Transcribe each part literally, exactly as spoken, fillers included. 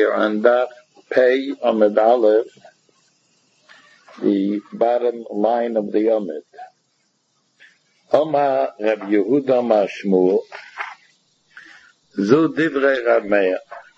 here on Daf Pei Amud Aleph, the bottom line of the Amud. Oma Reb Yehuda Mashmul, Zu Divrei Rav Meir.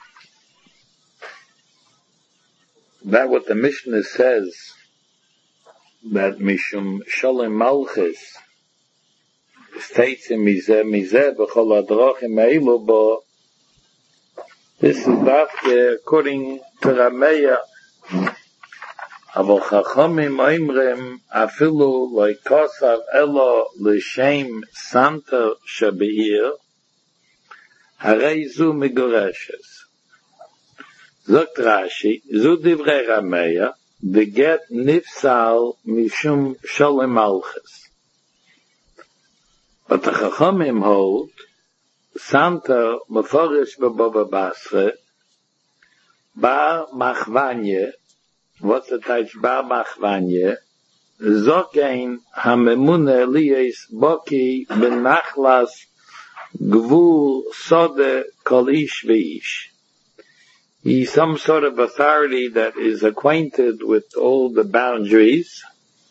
That what the Mishnah says, that Mishum Shalom Malchus states in Mizeh, Mizeh B'chol Adrochim Eilu Bo. This is Dafke according to Rav Meir. Aval Chachamim Oimrem Afilu Loikosav Elo L'Shem Santa Shabeir Harei Zu Megoreshes. Zogt Rashi, Zu Divrei Rav Meir, the get nifsal mishum sholem malchus. But the Chachamim hold, Santa Meforish B'Baba Basra, Bar Machvanye, what's the type Bar Machvanye, Zokein HaMemune Eliyes Boki Ben Nachlas Gvul Sode Kol Ish V'ish. He's some sort of authority that is acquainted with all the boundaries.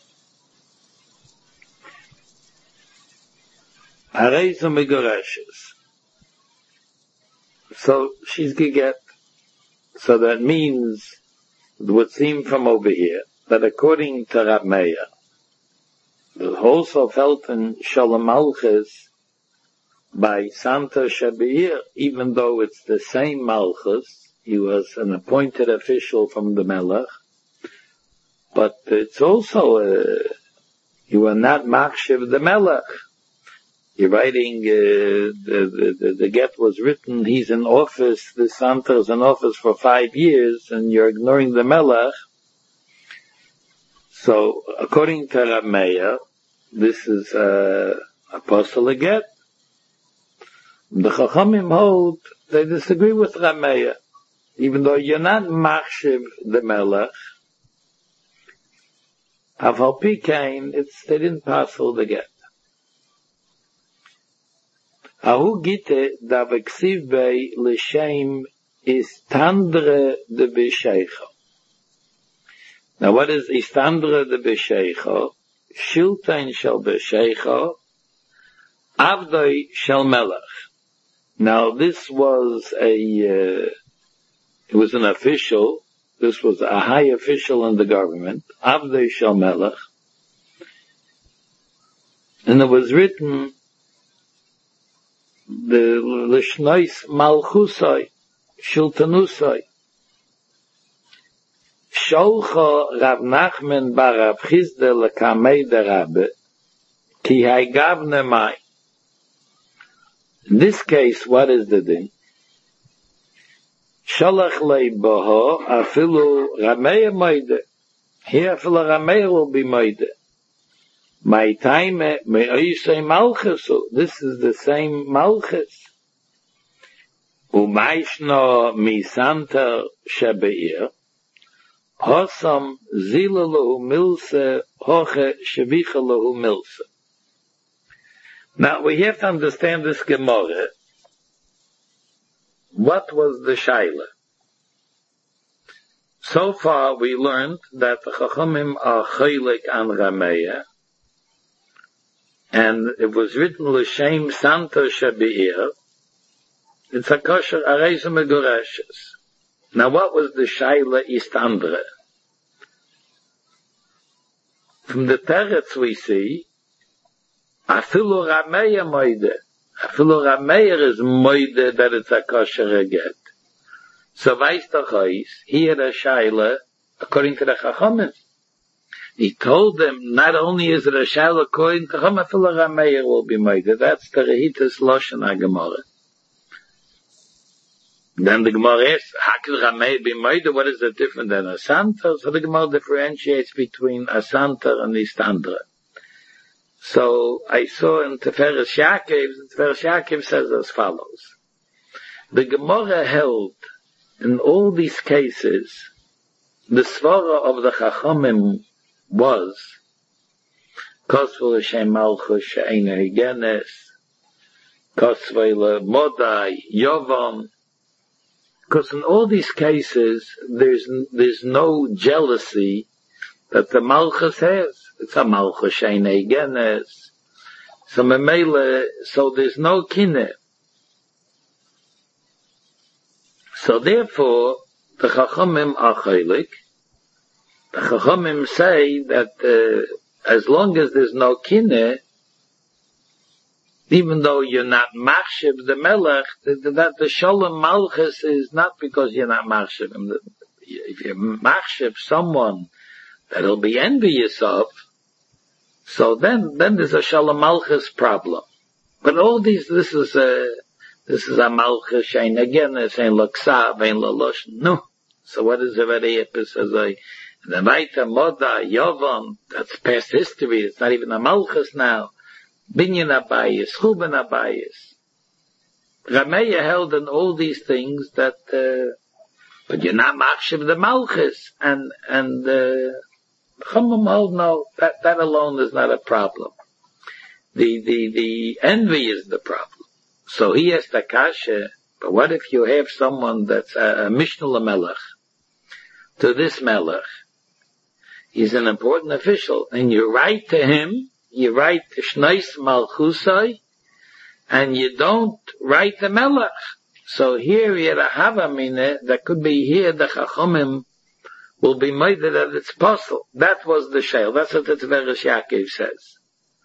Areizu Megoreshes. So she's Geget. So that means, it would seem from over here, that according to Rav Meir, the also felt in Shalom Malchus by Santa Shabeir, even though it's the same Malchus. He was an appointed official from the Melech, but it's also, uh, you were not Machshev the Melech. You're writing, uh, the, the, the get was written, he's in office, the Santa is in office for five years, and you're ignoring the Melech. So, according to Rav Meir, this is uh, apostle a get. The Chachamim hold, they disagree with Rav Meir. Even though you're not Machshev the Melech, Aval Pikain, it's, they didn't pass all the get. Ahu gite da v'ksiv bei l'shem istandre de b'sheicha. Now what is istandre de b'sheicha? Shiltain shel b'sheicha, avdoi shel melech. Now this was a, uh, it was an official, this was a high official in the government, avdoi shel melech, and it was written, the Lishnois Malchusai, Shiltanusai. Sholcha Rav Nachman bar Rav Chizda lekamei de Rabbe, ki haigavne mai. In this case, what is the din? Sholach lei boho, afilu Rav Meir moide. Here afilu Rav Meir will be moide. My time, may I say Malchus? This is the same Malchus. Umayshno mi Santa Shabeir, Hosam zila lahu milse, hoche shevicha lahu milse. Now we have to understand this Gemara. What was the Shaila? So far we learned that the Chachamim are chaylik an Rav Meir, and it was written l'shem Santa Shabeir. It's a kosher areizu megoreshes. Now what was the Shaila istandre? From the teretz we see, afilu Rav Meir moide. Afilu Rav Meir is moide that it's a kosher get. So weiss doch ois, here the Shaila, according to the Chachamim. He told them, not only is it a Shaila according to Chachamim, afilu Rav Meir will be moide. That's the Rehitas Loshen HaGemara. Then the Gemara asks, how can Rav Meir be moide? What is the difference than a Santa? So the Gemara differentiates between a Santa and the Istandra. So I saw in Teferes Yaakov, Teferes Yaakov says as follows. The Gemara held in all these cases, the svara of the Chachamim was Kosvul Hashem Malchus She'ena Higenes, Kosvul Modai Yovam, Because in all these cases, there's there's no jealousy that the Malchus has. It's a Malchus Sheinei Genes. So Memele, so there's no kineh. So therefore, the Chachamim are chaylik. The Chachamim say that uh, as long as there's no kineh, even though you're not machshib the melech, that the shalom malchus is not because you're not machshib him. If you're machshib someone that'll be envious of, so then then there's a shalom malchus problem. But all these, this is a this is a malchus, and again it's ain't l'ksav, ain't l'losh. No. So what is already it says a the Vaita Moda Yovam? That's past history. It's not even a malchus now. Binyan Abayis, Chuban Abayis. Rameya held in all these things that, uh, but you're not machshav the malchus, and, and, uh, Chumam hold no, that, that alone is not a problem. The, the, the envy is the problem. So he has the kasha, but what if you have someone that's a, a Mishnah Melech, to this Melech, he's an important official, and you write to him, you write Shneis Malchusai, and you don't write the Melech. So here you have a minute that could be here the Chachomim will be made that it's possible. That was the shayla. That's what the Tiveres Yaakov says.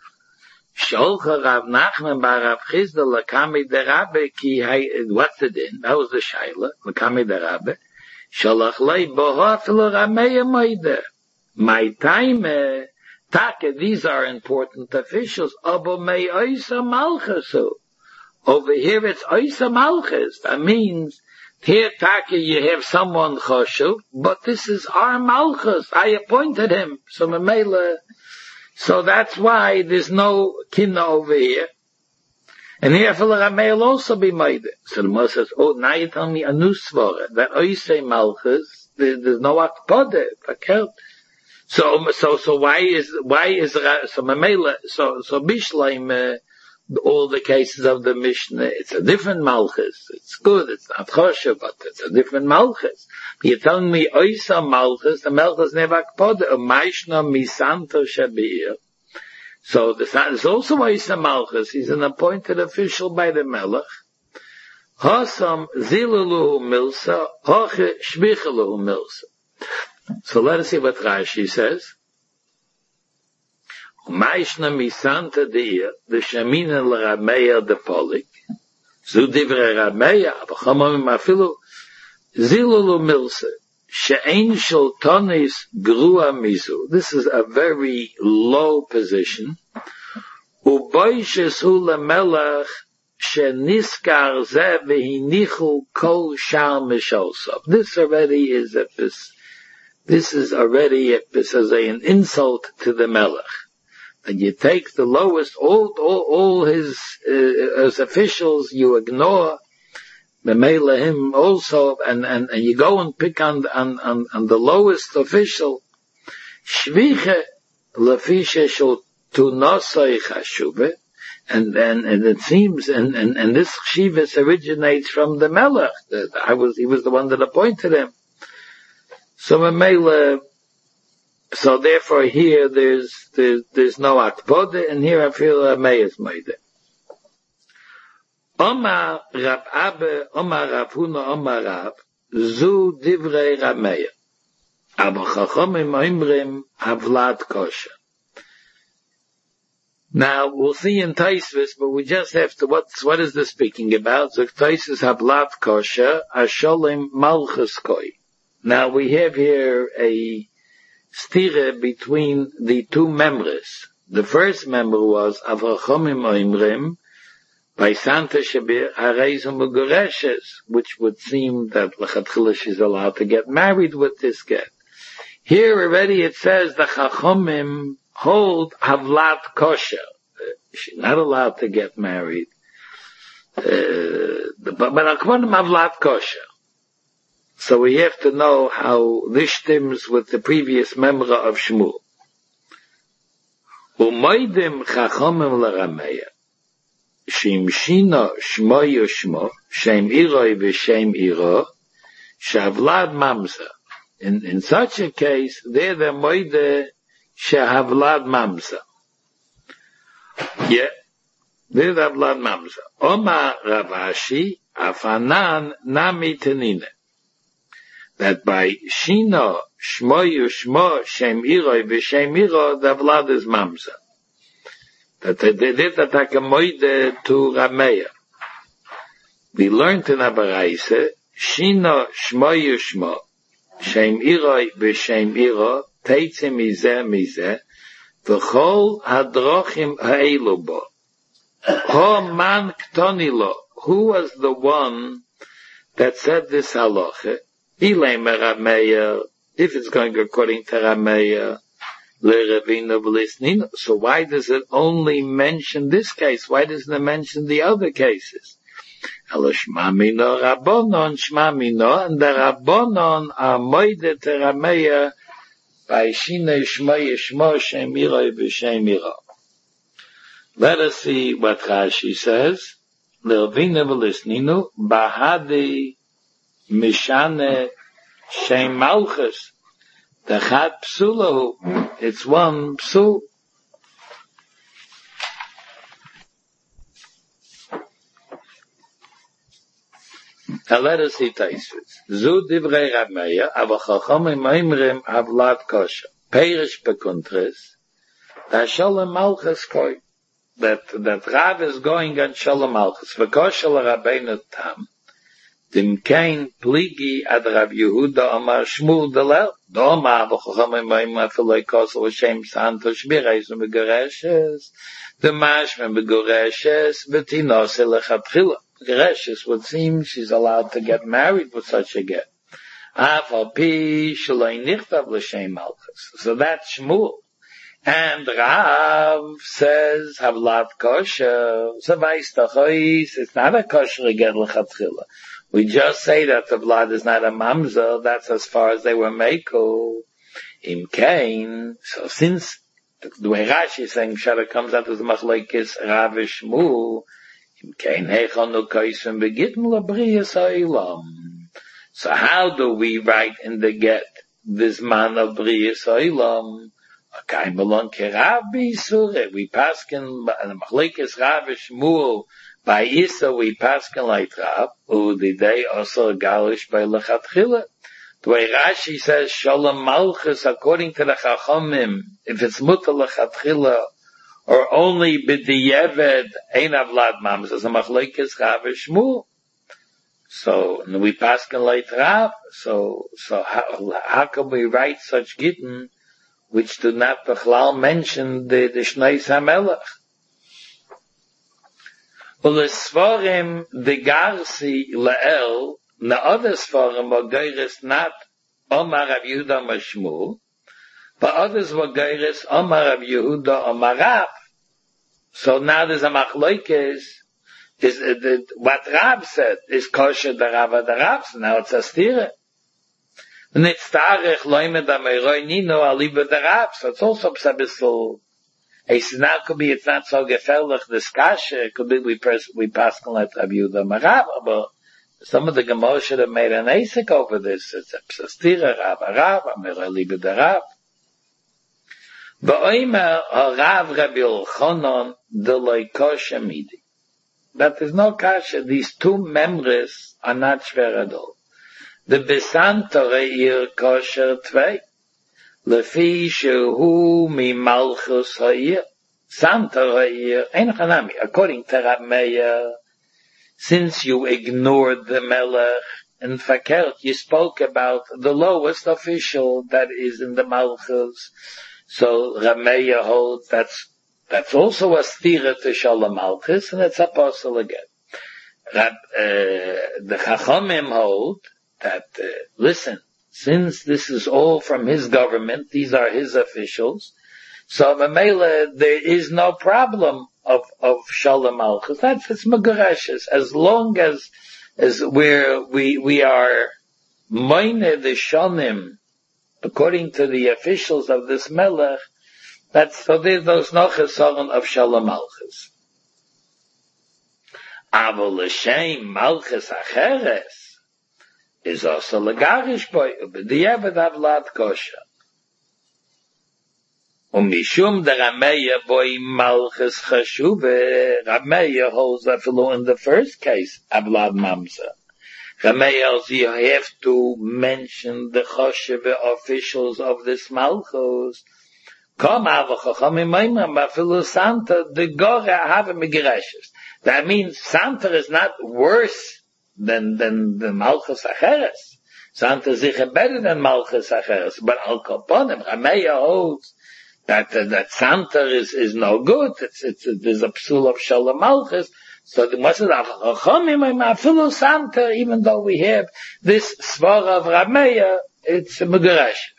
Sholcha Rav Nachman bar Rav Chisda lakami derabe ki hay. What's the din? That was the shayla. Lakami derabe. Sholach lei boha filo rameya moide. My time. Taka, these are important officials. Abo mei oisa malchusu. Over here it's oisa malchus. That means, here Taka you have someone choshuv, but this is our malchus. I appointed him. So Memela, so that's why there's no kinna over here. And here Rameh will also be made. So the Moshe says, oh, now you tell me a new svara, that oisa malchus, there, there's no akpode, fakert. So, so, so why is, why is, so Mamela, so, so Bishleim, uh, all the cases of the Mishnah, it's a different Malchus. It's good, it's not Choshev, but it's a different Malchus. You're telling me, Oisa Malchus, the Malchus never akpod, a Maishna Misanto Shabir. So there's also Oisa Malchus, he's an appointed official by the Melech. Hosam Ziluluhu Milsa, Hoche Shvichaluhu Milsa. So let us see what Rashi says. Maishna misanta deir, the shamina l'rameya de polik, zu divre rameya, v'chamamim afilu, zilulu milse, she'ein shel tonis grua mizu. This is a very low position. Uboishes hu lemelach, she'niskar ze v'hinichu kol shal mishosov. This already is a This is already a, this is a, an insult to the Melech. And you take the lowest, all, all, all his, uh, his officials, you ignore the Melech him also, and, and, and you go and pick on, on, on, on the lowest official. Shviche lefishe shel tunosai chashuve. And, and, and it seems, and, and, and this chivas originates from the Melech. That I was, he was the one that appointed him. So Mamela, so therefore here there's, there's, there's no akpode, and here I feel Rameh is made it. Omar Rab Abba, Omar Rav Huna, Omar Rab, zu divrei Rameh. Aber Chachomim oimrim havlat kosher. Now we'll see in Taisvis, but we just have to, what's, what is this speaking about? So Taisvis havlat kosher, asholim malchus koi. Now we have here a stira between the two members. The first member was Avrachomim Oimrim by Santa Shabir Hareizum Ugoreshes, which would seem that Lechatchilish is allowed to get married with this get. Here already it says the Chachomim hold Havlat Kosher. She's not allowed to get married. Uh, but Akvonim Havlat Kosher. So we have to know how this stems with the previous member of Shmuel. Umoidim chachomim l'rameya. Shim shino shmo yoshmo, shem iroi v'shem iro, Shehavlad mamza. In, in such a case, they're the moide shehavlad mamza. Yeah, they're the havlad mamza. Oma Ravashi, afanan nami tenine. That by Shino, Shmoyu, Shmo, Shem Iroi, V'Shem Iro, the havlad is mamza. That they did attack a moide to Rameya. We learned in Abaraise, Shino, Shmoyu, Shmo, Shem Iroi, V'Shem Iro, Teitze Mizeh, Mizeh, V'chol Hadrochim Ha'elu Bo. Ho Man Ktoni Lo. Who was the one that said this halacha? Ilay Rameya, if it's going according to Rameya, so why does it only mention this case? Why doesn't it mention the other cases? Shmamino Rabbonon, Shmamino, and the Rabbonon are moide to Rameya by Shine Shmoy Shmo Shem Iroi V'Shem Iro. Let us see what Rashi says. L'Rvina V'Lisninu, Bahadi Mishane Shem Malchus. The Chad Psulahu, it's one Psul. Now let us see Taisvitz. Zu Divrei Rameya, aber Chachamim Oimrim Havlad Kosher. Perish Bekuntres, that Shalom Malchus Koi. That, that Rav is going on Shalom Malchus. V'Kosher Rabbeinu Tam. Dem kein pligi ad Rav Yehuda Amar Shmuel Delel. Doma v'chochamim ma'im afiloi kosel v'shem santo shbireis v'megoreshes. The mashma megoreshes v'tinos elechatchila. Gereshes would seem she's allowed to get married with such a get. Af al pi shaloi nichtav l'shem malchus. So that's Shmuel. And Rav says havlat kosher. So v'aystachois, it's not a kosher get l'chatchila. We just say that the blood is not a mamzer, that's as far as they were meko. Im kain, so since the way Rashi is saying, Shara comes out as machlekes Rav Shmuel, im kain heichon no kaisem begitten labriyas ha'ilam. So how do we write in the get this man of briyas ha'ilam? Akaim belong ke Rav b'Yisure. We paskin machlekes Rav Shmuel. By Isa we paskin like Rav, u'didei also galish by lechatchila. The way Rashi says Shalom Malchus, according to the Chachamim, if it's mutar lechatchila or only b'diyeved ein avlad mams, as a machlekes Rav Shmuel. So we paskin like Rav. So so how, how can we write such gittin which do not bechlal mention the the Shnei Samelach? Ulesvarim the Garsi Lael, the other Svarim were geiris not Omar Rav Yehuda Mashmu, but others were geiris Omar Rav Yehuda Omar Rav. So now there's a machlokes. Is uh, the, what Rav said is kosher the Rav the Rav. So now it's a stira. And it's tarich loimed ameiroi nino aliba the Rav. So it's also a bissel. It's not could be it's not so gefährlich discussion. It could be we pers- we pass on like Rav Yehuda Marav, but some of the Gemara should have made an asik over this. It's a psastira Rav Rav Amir Libe the Rav. Ba'oimer Rav Rabbi Yochanan the Loikosha Midi. That is no kasha. These two members are not shver at all. The Besantore ir kosher tvei. Lefi shehu mi malchus ha'ir. Santor ha'ir. Ein chanami. According to Rav Meir, since you ignored the melech and fakert, you spoke about the lowest official that is in the malchus. So Rav Meir holds that's that's also a stira to Shalom Malchus, and it's a apostle again. Rab, uh, the Chachamim hold that uh, listen. Since this is all from his government, these are his officials, so Mamela, there is no problem of, of Shalom Malchus. That's, it's Megoreshes. As long as, as we're, we, we are moine the Shonim, according to the officials of this Melech, that's, so there's those no chesaron of Shalom Malchus. Avol l'shem Malchus acheres, is also legarish boy, but the Eved Avlad kosher. Um mishum der Rameya boy malchus chashuve, Rameya holds that fellow in the first case, Avlad Mamza. Rameya, you have to mention the chashuve officials of this malchus. Come have a chachamim maimam, ba'afilu Santa, the gore have a migreshes. That means Santa is not worse than, than the malchus acheres. Santa is sicher better than malchus acheres. But al kaponim, Rameya holds that, uh, that Santa is, is no good. It's, it's, there's a psul of shalom malchus. So the Moshe of chachamim maimam, ba'afilu Santa, even though we have this svar of Rameya, it's a migreshes.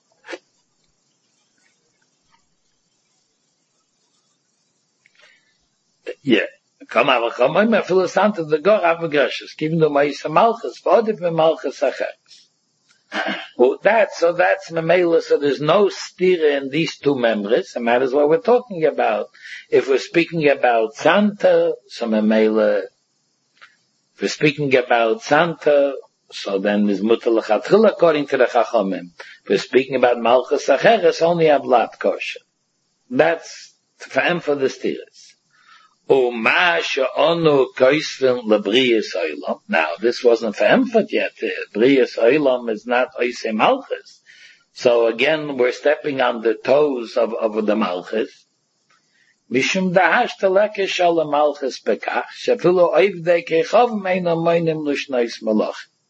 Yeah. Come over, come on, I feel a Santa, the God have a gracious, even though my Malchus, what if my Malchus acheres? Well, that, so that's Mamela, so there's no stira in these two members, and that is what we're talking about. If we're speaking about Santa, so Mamela, if we're speaking about Santa, so then is mutal lechatchila according to the Chachamim. If we're speaking about Malchus acheres, only Avlat kosher. That's for him for the stiras. Now, this wasn't for Emfat yet. Brias Oilam is not Oise Malchus. So again, we're stepping on the toes of, of the Malchus. Mishum dahash teleke shal Malchus bekach, shefilu oivdei kechov meina moinim lushnois malach.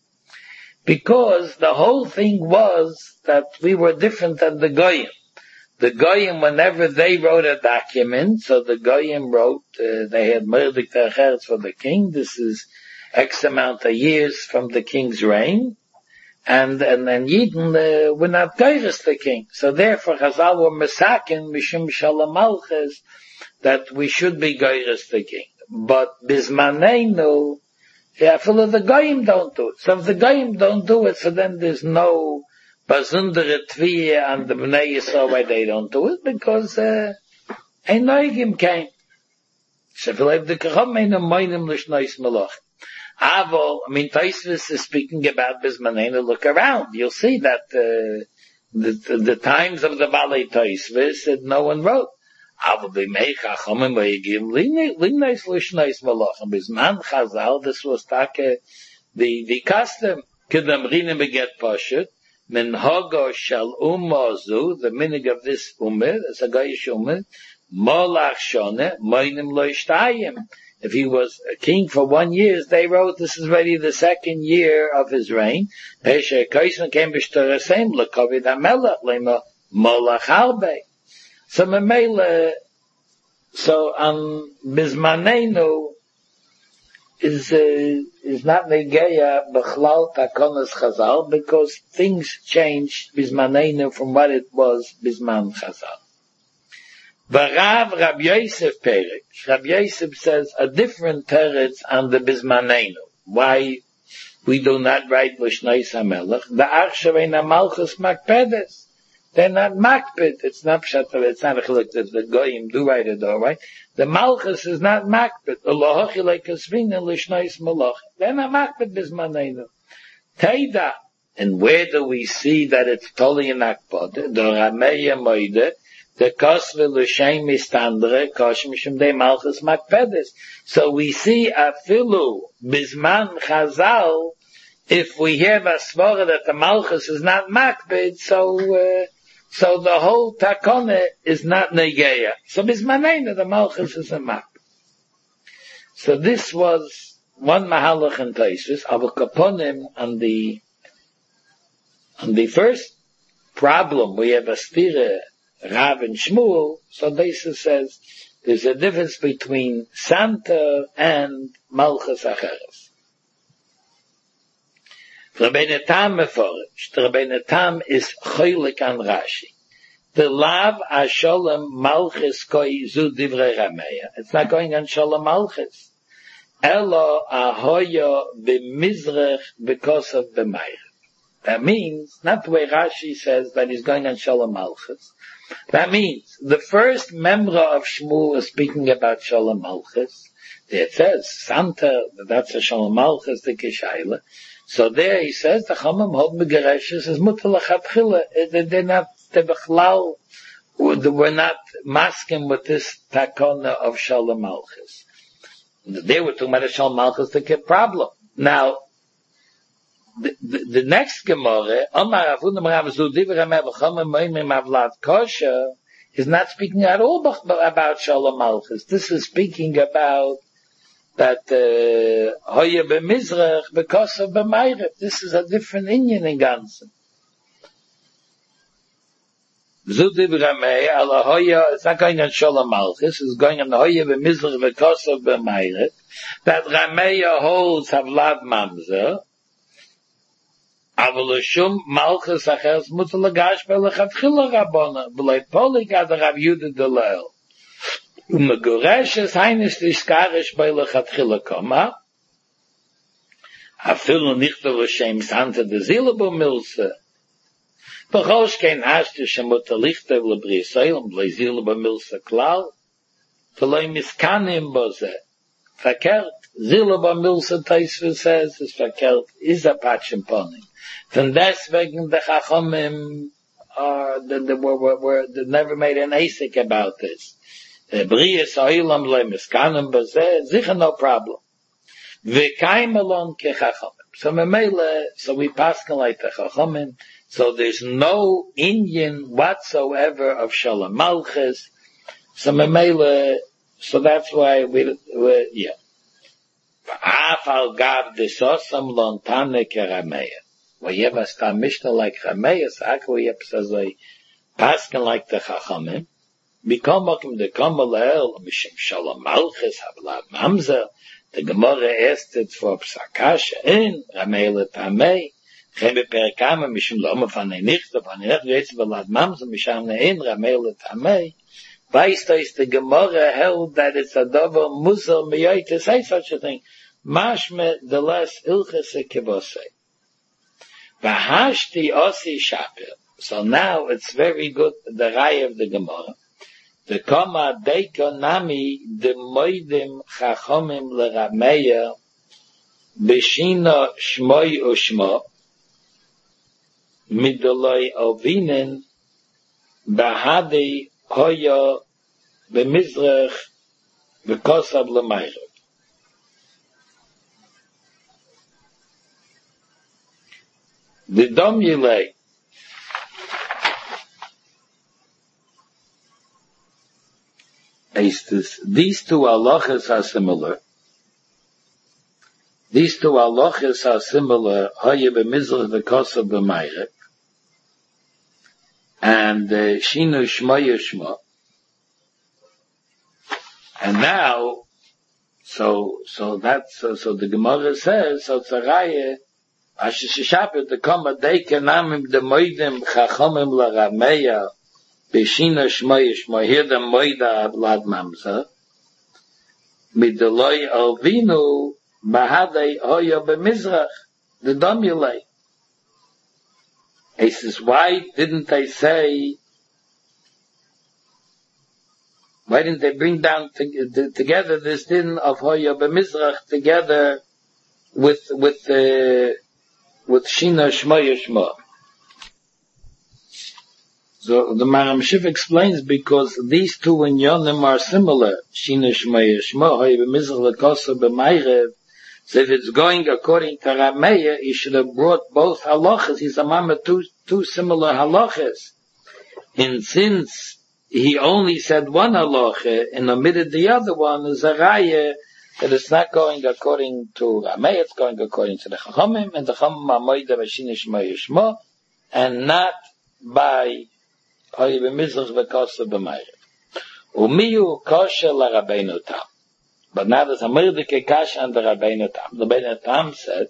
Because the whole thing was that we were different than the Goyim. The Goyim, whenever they wrote a document, so the Goyim wrote, uh, they had Merdik Techeretz for the king. This is X amount of years from the king's reign. And, and then Yidden, uh, were not Geiris the king. So therefore, Chazal were Mesakin, Mishum Shalom Malchus, that we should be Geiris the king. But Bismaneinu, yeah, full the Goyim don't do it. So if the Goyim don't do it, so then there's no Bazundere Tviye and the Bnei Yisrael, why they don't do it? Because, uh, ein Neugim came. Shefilev de Kachom ein Amoinim L'shnois Malach. Avo, I mean, Taisvis is speaking about Bismaneinu, look around. You'll see that, uh, the, the, the times of the Balei Taisvis that no one wrote. Avo b'mei Chachomim v'yigim L'shnois L'shnois Malach. And Bisman Chazal, this was take, the, the custom. Kedam Rinim beget Pashut. Minhago shal umazu, the minig of this umir, as a Goyish umir, molach shone, moinim lo ishtayim. If he was a king for one year, they wrote, this is already the second year of his reign. Pesha Kaisen came b'shtarasem, l'kovid hamelach, lema molach harbe. So memele, so on Bismaneinu, is uh, is not negeya b'chlal takonas Chazal because things changed bismaneinu from what it was bisman Chazal. V'Rav Rab Yosef Perek, Rab Yosef says a different teretz on the bismaneinu. Why we do not write l'shnois hamelach? The arshavei na malchus makpedes. They're not makpid. It's not pshat. It's not a chiluk that the goyim do write it all right. The malchus is not makpid. Elohachi like kasvina l'shnois malach. They're not makpid bismaneinu. Teida. And where do we see that it's totally in akpod? The Rameya moide. The kosve l'shem mistandre kosh mishum de malchus makpedes. So we see afilu bisman Chazal. If we have a svara that the malchus is not makpid, so uh, so the whole takone is not negeya. So bismaneinu the malchus is a makpid. So this was one mahalach in Taisvis. Avu kaponim on the on the first problem we have a stira Rav and Shmuel. So Taisvis says there's a difference between Santa and malchus acheres. Rabbeinu Tam meforach. Rabbeinu Tam is cholik an Rashi. The lav asholem malchus koi zu divrei Rameya. It's not going on sholem malchus. Elo ahoyo b'mizrach because of b'mayr. That means, not the way Rashi says that he's going on sholem malchus. That means, the first member of Shmuel is speaking about sholem malchus. It says, Santa, that's a sholem malchus, the kishayla. So there he says, the Chachamim hold Megareshes is mutter l'chatchila. They're not, they're bechlal, we're not masking with this takona of Shalom Malchus. They were talking about a Shalom Malchus, the problem. Now, the, the, the next Gemara, Omar Avunam Rav Zu Divrei Me'er V'chomer Moimim Avlad Kosher, is not speaking at all about Shalom Malchus. This is speaking about that Hoya uh, b'Mizrach because of b'Meiref. This is a different Indian in Gansen. Zu Divrei Me'er ala Hoya, it's not going on Shalom Malchus, it's going on Hoya b'Mizrach because of b'Meiref. That Rameya holds Havlad Mamzer, אבל לשום מלכס אחרת מותר לגש בלכתחילה רבונה, ולא פוליק עד הרב יהודה דלל. ומגורשת היינס תזכרש בלכתחילה קומה, אפילו נכתב לשם סנטה דזילה במילסה, בכל שכן אשתה שמותר לכתב לברי ישראל, בלי זילה במילסה כלל, ולא מסכנים בזה. Verkehrt, Zilla Bamilsa Taisva says, is verkehrt, is a patchenponing. Von deswegen the Chachamim are, they, they, were, were, were, they never made an asik about this. Bria Sa'ilam le Miskanim Bazeh, sicher no problem. V'kaim alon ke Chachamim. So Memele, so we paskin like the Chachamim, so there's no Indian whatsoever of Shalom Malchus. So Memele, so that's why we, we yeah. Afal gav desosam lontane kerameya. Whenever sta Mishnah like Rameya, Sakwe Yepsazai, Paskin like the Chachamim, become Mokim the Kamalel, Mishim Shalom Malchus, Havlad Mamzer, the Gemara asked it for Psakash, in Rameya Tamei, Chebe Perkama, Mishim Loma Fanei Nichta, Fanei Nichta, Yetz Valad Mamzer, Misham Ne'in, Rameya Tamei. Weißt is the Gemara held that it's a double Musar Miyai to say such a thing. Mashme the less Ilchese Kibosei. Vahashti Osi Shapir. So now it's very good, the Rai of the Gemara. The Koma Deiko Nami the Moidim Chachomim L'Rameya Beshina Shmoi Ushmo Midoloi Ovinen Bahadi Hoya b'Mizrach v'Kosav l'Meirov. The Dom Yilei these two halachas are similar. These two halachas are similar. Hoya b'Mizrach v'Kosav l'Meirov. And Shinu Shmoya Shmo. And now, so, so that's, so, so the Gemara says, so Tzaraya, Asher Shapir, the Koma Deika Namim, the Moidim, Chachomim L'Rameya, Beshina Shmoya Shmo, here the Moida Avlad Mamza, Midoloi Alvinu, Bahadei Hoya b'Mizrach, the Domulei. He says, why didn't they say, why didn't they bring down to, to, together this din of Hoya b'Mizrach together with, with, uh, with Shina Shmoya Shmo? So the Maram Shif explains because these two in Yonim are similar. Shina Shmoya Shmo, Hoya b'Mizrach l'Kosa b'Meirev. So if it's going according to Rameya, he should have brought both halachas. He's a mama two, two similar halachas. And since he only said one halacha and omitted the other one, is a raya that it's not going according to Rameya, it's going according to the Chachamim, and the Chachamim are moida b'Shina Shmoya Shmo, and not by Hoya b'Mizrach v'Kosav b'Meirev. Umiyu kosher l'Rabbeinu Tam. But now there's a Mordecai Kash and the Rabbeinu Tam. The Rabbeinu Tam said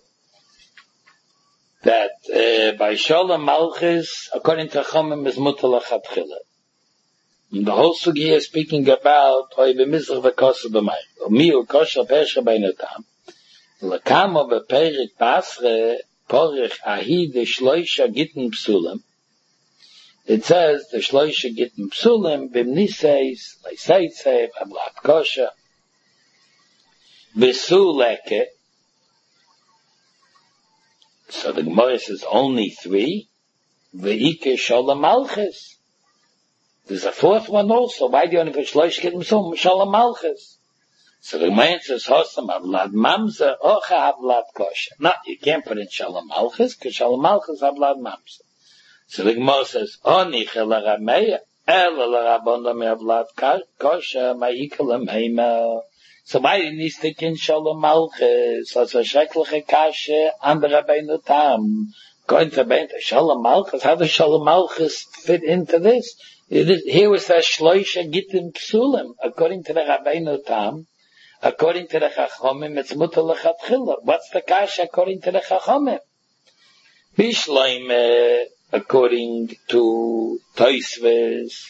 that uh, by Shalom Malchus, according to Chachamim, is mutar l'chatchila. The whole sugi is speaking about Hoya b'Mizrach v'Kosav b'Meirev. Umiyu kosher perish Rabbeinu Tam. L'kamo b'perik basre porich ahi de shloisha gittin psulim. It says the shloisha gittin psulim b'mniseis leiseitsev avlat kosher. Besu leke, So the Gemara says only three. Ve'ike Shalom Malchus. There's a fourth one also. Why do you only put Shlosh Kedim Sum? Shalom Malchus. So the Gemara says Hosam Avlad Mamza Ocha Avlad Kosher. No, you can't put in Shalom Malchus because Shalom Malchus Avlad Mamza. So the Gemara says Oni Chela Rameya Ela Rabonda Me Avlad Kosher Ma'ika Lemheima. So why didn't he stick in Shalom Malchus? So it's a schreckliche Kasche on the Rabbeinu Tam. Going to Rabbeinu Shalom Malchus. How does Shalom Malchus fit into this? It is, here was that Shloisha Gittim Psulim. According to the Rabbeinu Tam, according to the Chachomim, it's Mutter Lechatchila. What's the Kasche according to the Chachomim? Bishloim, according to Toisves,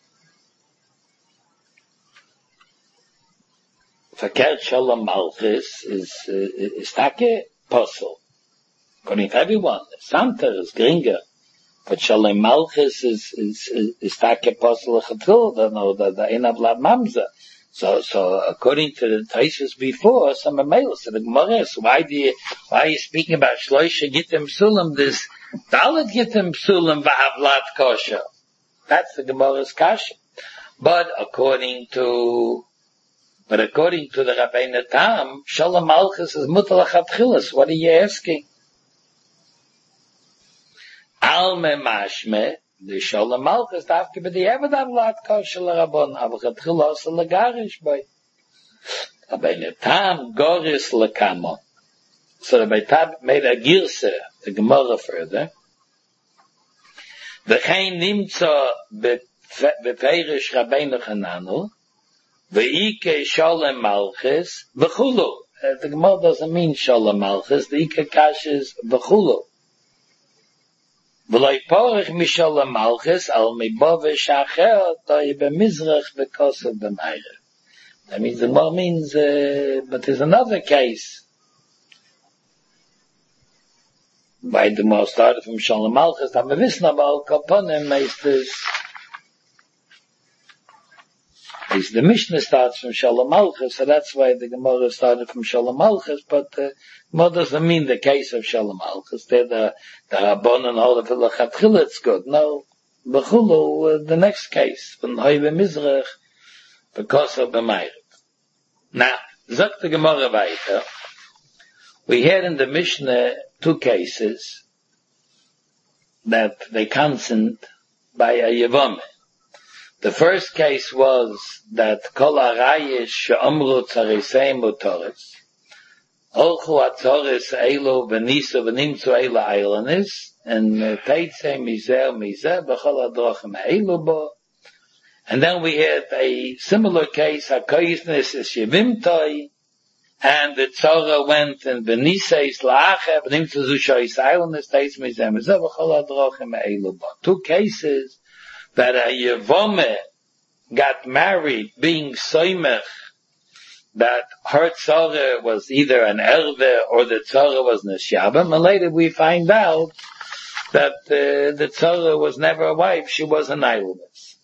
Verkehrt Shalom Malchus is, uh, is take puzzle. According to everyone, Santa is geringer. But Shalom Malchus is, is, is, is take puzzle Chatul, no, the, the Einavlad Mamza. So, so, according to the Taisus before, some emails to the Gemara, so why do you, why are you speaking about Shloisha Gittim Psulim, this Dalet Gittim Psulim V'Havlad Kosher? That's the Gemara's Kasha. But according to, But according to the Rabbeinu Tam, Shalom Malchus is Mutter Lechatchilas. What are you asking? Alme Mashme, the Shalom Malchus, dafke b'di Eved Avlad Kosher l'Rabon, aber Chatchilas l'Garish boy. Rabbeinu Tam, Goris l'Kamo. So Rabbeinu Tam made a girse, the Gemara further. V'chein nimtza b'peirish Rabbeinu Chananu, Ve'ike Shalom Malchus v'chulu. The Gemara doesn't mean Shalom Malchus. The Ike Kash is v'chulu. V'loi porich mi Shalom Malchus al mi bove shacher toi b'mizrach v'kosav b'mayre. That means the Gemara means, uh, but there's another case. Why the Gemara started from Shalom Malchus, that we wissen about Kaponim meisters. The Mishnah starts from Shalom Malchus, so that's why the Gemara started from Shalom Malchus, but the uh, Gemara doesn't mean the case of Shalom Malchus. They're the, the Rabban and all of the Lechatchila, it's good. No, B'chulu, uh, the next case, from Hoy B'mizrach, because of B'mayret. Now, Zok the Gemara weiter, we had in the Mishnah two cases that they consent by a Yevameh. The first case was that Kol Arayish She'omru Tzareseim U'Toretz Olchu HaTzoretz Eilu V'Nisu V'Nimtzu Eilu Eilanis and Teitzei Mizer Mizer B'Chol HaDrochim Eilu Bo. And then we had a similar case, HaKoyisnis is Yevimtoi, and the Tzora went and V'Niseis La'achev V'Nimtzu Zushois Eilanis Teitzei Mizer Mizer B'Chol HaDrochim Eilu Bo. Two cases that a Yevome got married being Soymech, that her Tzara was either an Erve or the Tzara was Neshabam, and later we find out that uh, the Tzara was never a wife, she was an Eilumis.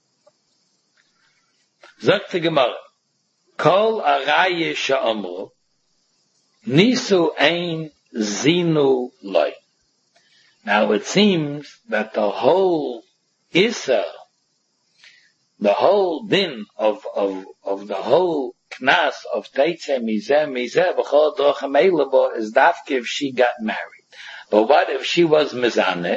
Zok the Gemara, Kol Araye Sha'omru, Nisu Ein Zinu Loi. Now it seems that the whole Issa, the whole din of, of, of the whole knas of Teitzei Mizeh Mizeh B'chol Drochem Eilu Bo is dafke if she got married. But what if she was Mizaneh?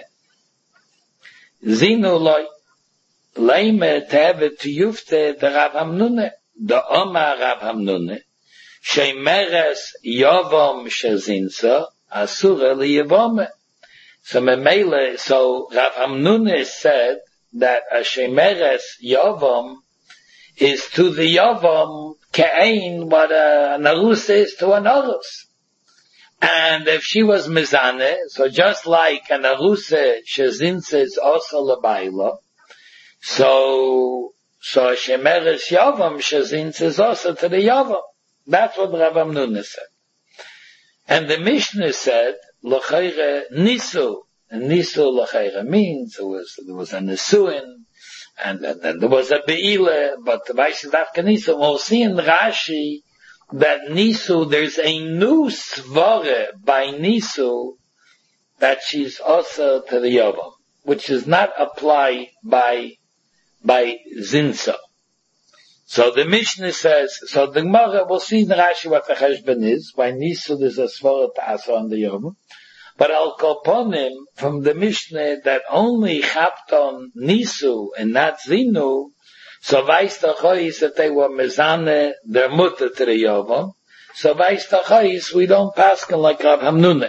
Zinu Loi, Leime Tevet Yufte the Rav Hamnune, the Omar Rav Hamnune, Shemeres Yovom Shezinsa, Asura Liyevome. So Memele, so Rav Hamnune said that a Shemeres Yovam is to the Yovam Ke'ein what a Narus is to a Narus. And if she was Mizaneh, so just like a Narus Shezinsa is also Labaila, so, so a Shemeres Yovam Shezinsa is also to the Yovam. That's what Rav Hamnune said. And the Mishnah said, L'chayre Nisu. And Nisu L'chayre means there was, there was a Nisuin, and then there was a Be'ile, but the Vaishis Dafka Nisu. We'll see in Rashi that Nisu, there's a new Svare by Nisu that she's also to the Yovam, which does not apply by, by Zinso. So the Mishnah says, so the Gemara will see in Rashi what the Cheshbon is, why Nisu there's a Svara to Asa on the Yovam. But Al Koponim, from the Mishnah that only chapped on Nisu and not Zinu, so weiß der Chois that they were Mezane, their mutter to the Yovam. So weiß der Chois, we don't paskin like Rav Hamnuna.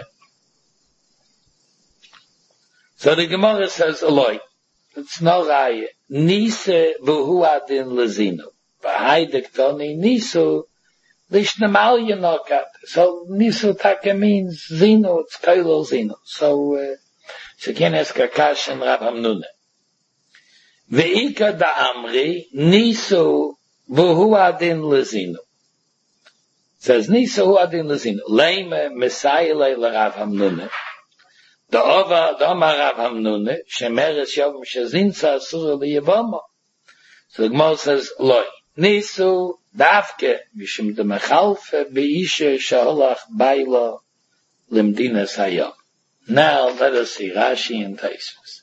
So the Gemara says, Eloi, it's no Raya, Nise v'hu adin lezinu. B'hai diktoni Nisu, lishna mal yenokat. So Nisu taka means Zinu, it's Kailo Zinu. So, uh, she can ask Akash and Rav Hamnuna. Ve'ika da amri, Nisu v'hu adin lezinu. Says Nisu v'hu adin lezinu. Leime mesayile l'Rav Hamnuna. The Ova, the Omar Rav Hamnuna, shemeres yovam shezinsa asura liyavama. So the Gemara says, Loi, Nisu davke, mishum de mechalfe beishe sheholach baila limdinas hayom. Now let us see Rashi and Taisvus.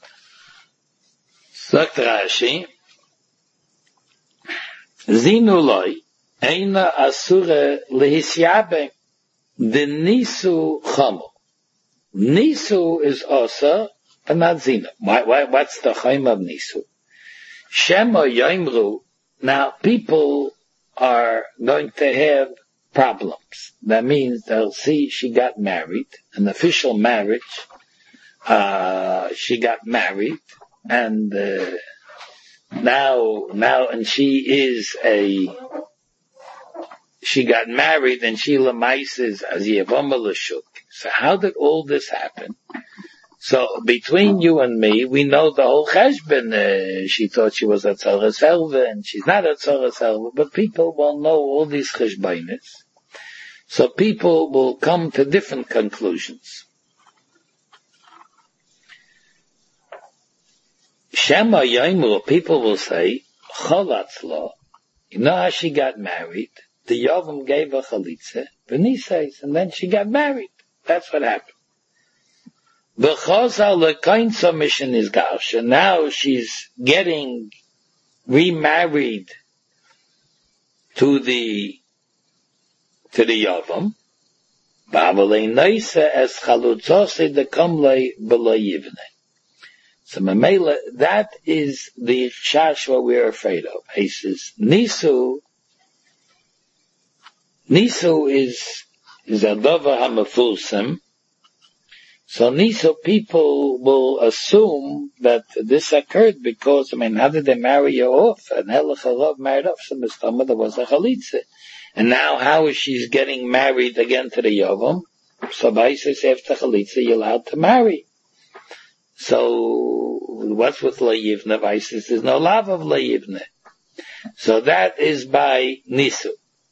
Sagt Rashi, Zinu loi, eina asura lehisyabe, de Nisu chamo. Nisu is also, but not Zina. Why, why, what's the chaim of Nisu? Shema Yoimru, now people are going to have problems. That means they'll see she got married, an official marriage, uh, she got married, and, uh, now, now, and she is a, she got married and she lemaises as Yevama Lashuk. So how did all this happen? So between you and me, we know the whole cheshbon. Uh, she thought she was a tzara selva, and she's not a tzara selva. But people will know all these cheshbonis. So people will come to different conclusions. Shema Yaimur, people will say, Cholatzla. You know how she got married? The Yovam gave her chalitza, B'nisais, and then she got married. That's what happened. V'chozal le'kainsa mission is garsha. Now she's getting remarried to the to the Yovam. Ba'avalei noise es chalutzose dekamlei b'lo yivnei. So Mamela, that is the shash what we're afraid of. He says Nisu. Nisu is is a davar hamafulsem. So Nisu people will assume that this occurred because, I mean, how did they marry you off? And Helachalov married off, so Mistama, there was a chalitza. And now how is she getting married again to the Yovam? So Baisis, after chalitza, you're allowed to marry. So what's with Layivna? Baisis, there's no love of Layivna. So that is by Nisu.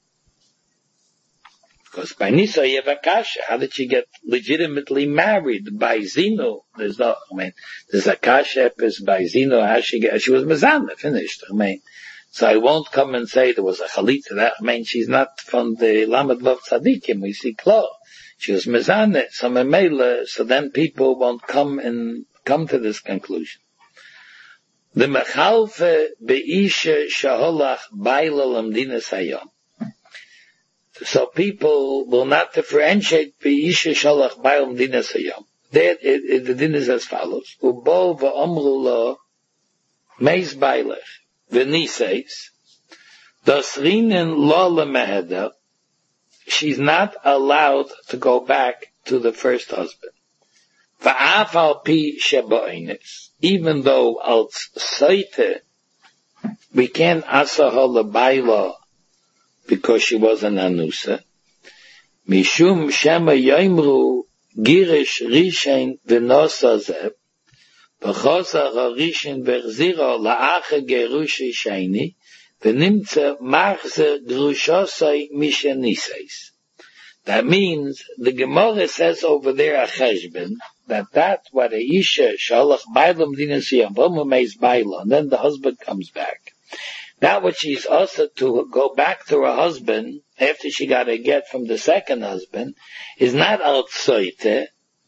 Because by Nisu you have a kasha. How did she get legitimately married? By Zinu, there's no, I mean, there's a kasha is by Zinu, how she get, she was Mezana, finished, I mean. So I won't come and say there was a chalitza, that, I mean, she's not from the Lamed Vav Tzadikim, we see Klo. She was Mezana, so Memela, so then people won't come and come to this conclusion. The Mechalfe Be'isha Shaholach Baila Lamdina Sayom. So people will not differentiate Be'isha Shaholach Baila Lamdina Sayom. There, the din is as follows. Ubo v'omru lo meis bailech v'niseis dasrinen lo lemeheder. She's not allowed to go back to the first husband. Va'af al pi sheba'ines. Even though al tzaite, we can't asa her lebaila because she was an anusa. Mishum shema yoimru girish rishen v'nosa zeb. V'chosa harishin v'chzira la'acha gerushi shayni. V'nimtza machzer grushosai misheniseis. That means the Gemara says over there a cheshbon that that's what a isha shalach bailam dinasiyam v'mumeis bailam. Then the husband comes back. That what she's also to go back to her husband after she got a get from the second husband is not al tzoite,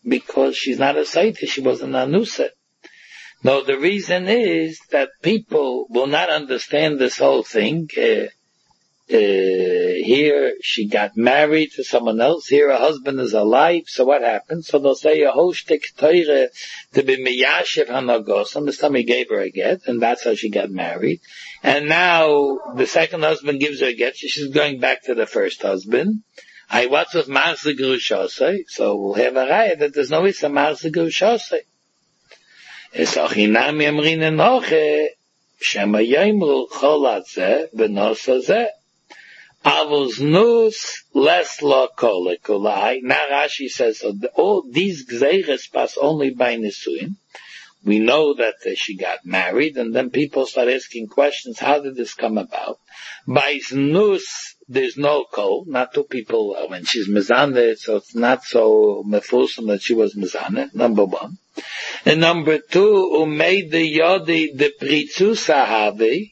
because she's not a Saita, she wasn't a Nusa. No, the reason is that people will not understand this whole thing. Uh, uh, here she got married to someone else, here her husband is alive, so what happens? So they'll say a whole shtick teure to be miyashiv hanagosa, this time he gave her a get, and that's how she got married. And now the second husband gives her a get, she's going back to the first husband. I what's with Marse Gerushosei, so we'll have a raya that there's no Issa Marse Gerushosei. Es auch inami amrine noche, shema yemru cholat zeh, v'nosa zeh. Avos nus les lo kolekulai. Now Rashi says, so the, all these gzeires pass only by Nisuin. We know that uh, she got married, and then people start asking questions, how did this come about? By Znus, there's no kol, not two people, uh, when she's mezane, so it's not so mefusam that she was mezane, number one. And number two, who made the yodi, the pritzusa havi,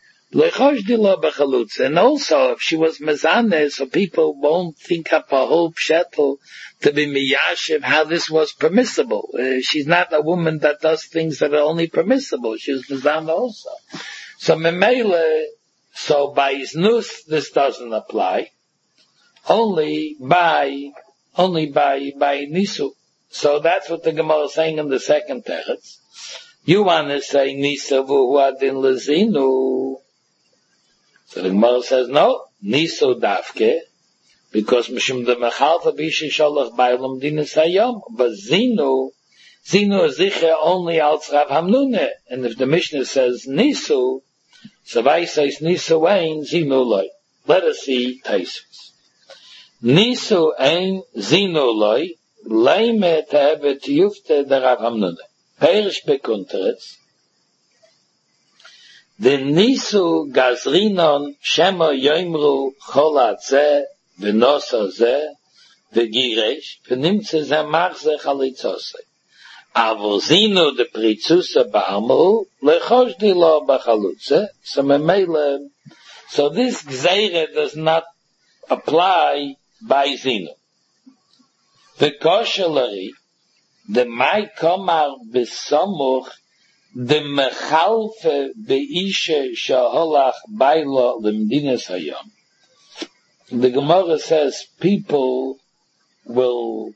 and also, if she was mezane, so people won't think up a whole pshetel to be miyashiv, how this was permissible. Uh, she's not a woman that does things that are only permissible. She's mezane also. So memele, so by znus, this doesn't apply. Only by, only by, by nisu. So that's what the Gemara is saying in the second teretz. You want to say nisa v'hu adin lezinu. So the Gemara says, no, niso dafke, because mishum de mechalfa bishi sholach bailam dinas hayom, but zinu, zinu is zicher only al tzrav hamnune, and if the Mishnah says nisu, so vai says nisu ein, zinu loy. Let us see Taisus. Nisu ein, zinu loy, leime tehevet yufte derav hamnune. Perish bekunteretz, the nisu gazrinon shema yoimru cholat zeh v'nosa zeh v'giresh v'nimtze zeh machzeh chalitzose. Avozinu de pritzusa ba'amru lechosh di lo b'chalutze. So memele, so this gzeire does not apply by zinu. The koshelari, the mai komar b'samuch the mechalfe be'ishe shaholach baila lemdinas hayom. The Gemara says people will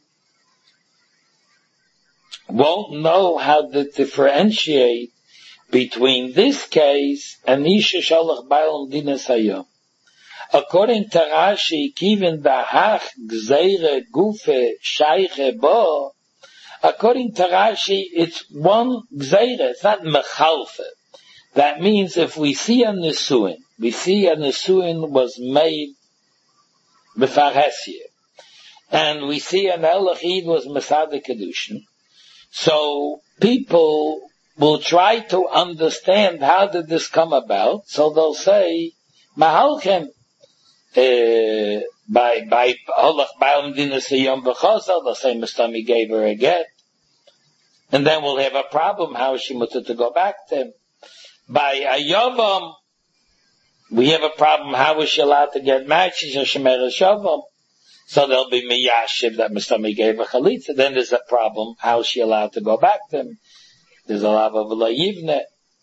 won't know how to differentiate between this case and ishe shaholach baila lemdinas hayom. According to Rashi, kiven dahach gzeire gufe shayche bo. According to Rashi, it's one gzeire, it's not mechalfe. That means if we see a nesuin, we see a nesuin was made b'farhesie, and we see an elachid was mesade kedushin, so people will try to understand how did this come about, so they'll say, mahalchem, uh, by, by, holach ba'al dinas hayom b'chazal, they'll say Mistami gave her a get, and then we'll have a problem. How is she mutter to go back to him? By Ayavam, we have a problem. How is she allowed to get married? She's a Shemer Shavam. So there'll be Miyashiv that Mistami gave her Chalitza. Then there's a problem. How is she allowed to go back to him? There's a lot of V'layivne.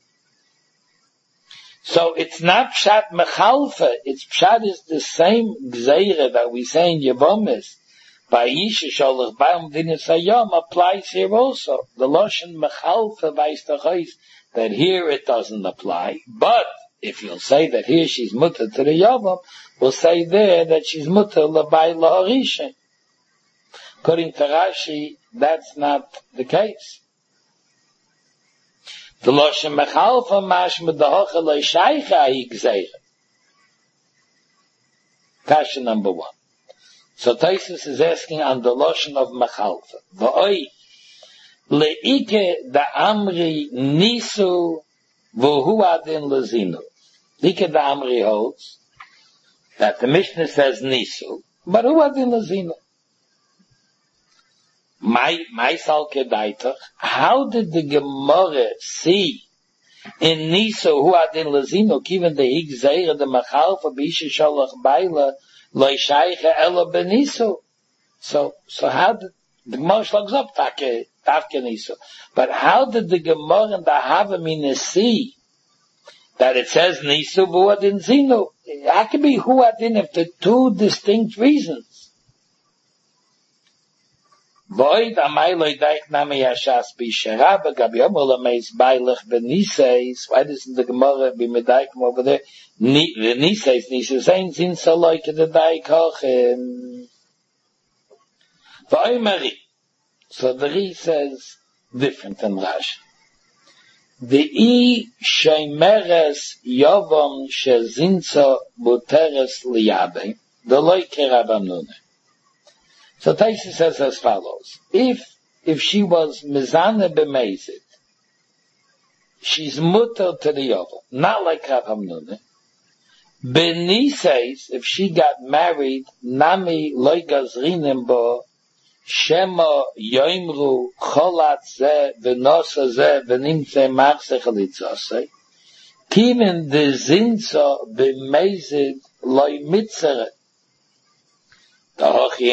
So it's not Pshat Mechalfa. It's Pshat is the same Gzeire that we say in Yevomis. By Yisha Sholach Baum Dinas Hayom applies here also. The Loshen Mechalfa Vaistachos, that here it doesn't apply. But if you'll say that here she's mutter to the Yavam, we'll say there that she's mutter Labai Laharishin. According to Rashi, that's not the case. The Loshen Mechalfa Mashma Dahocha Leishaycha Higzeire. Kasha number one. So Taisus is asking on the lotion of Mechalfa. V'oi leike da amri nisu v'hu adin lezinu. Leike da amri holds that the Mishnah says nisu, but who adin lezinu? My, my salke daitach, how did the Gemara see in nisu who adin lezinu, given the hig zeire the Mechalfa b'isha sholach baila So, so how did, The Gemara slugs up Take, Tavke Nisu. But how did the Gemara and the Havamina see that it says Nisu, Bua didn't see no? How can be who adin if the two distinct reasons? Void amayloi daik nami yashas bishara b'gab yomol ameis bailach b'niseis. Why doesn't the Gemara be medaikim over there? The niseis, nisu saying zin saloi ke the daik hochim. V'oimeri. So the Ri says different than Rashi. The I sheimeres yovom shezinso buteres liyabe. The loy ke Rabam Nune. So Taisi says as follows. If, if she was mizane b'mezid, she's mutter to the yovel, not like Rav Hamnuna. Beni says, if she got married, nami loy gazrinim bo, shema yoimru cholat ze, v'nosa ze, v'nimtze machse chalitzose, kiven de zinso b'mezid loy mitzeret. Let's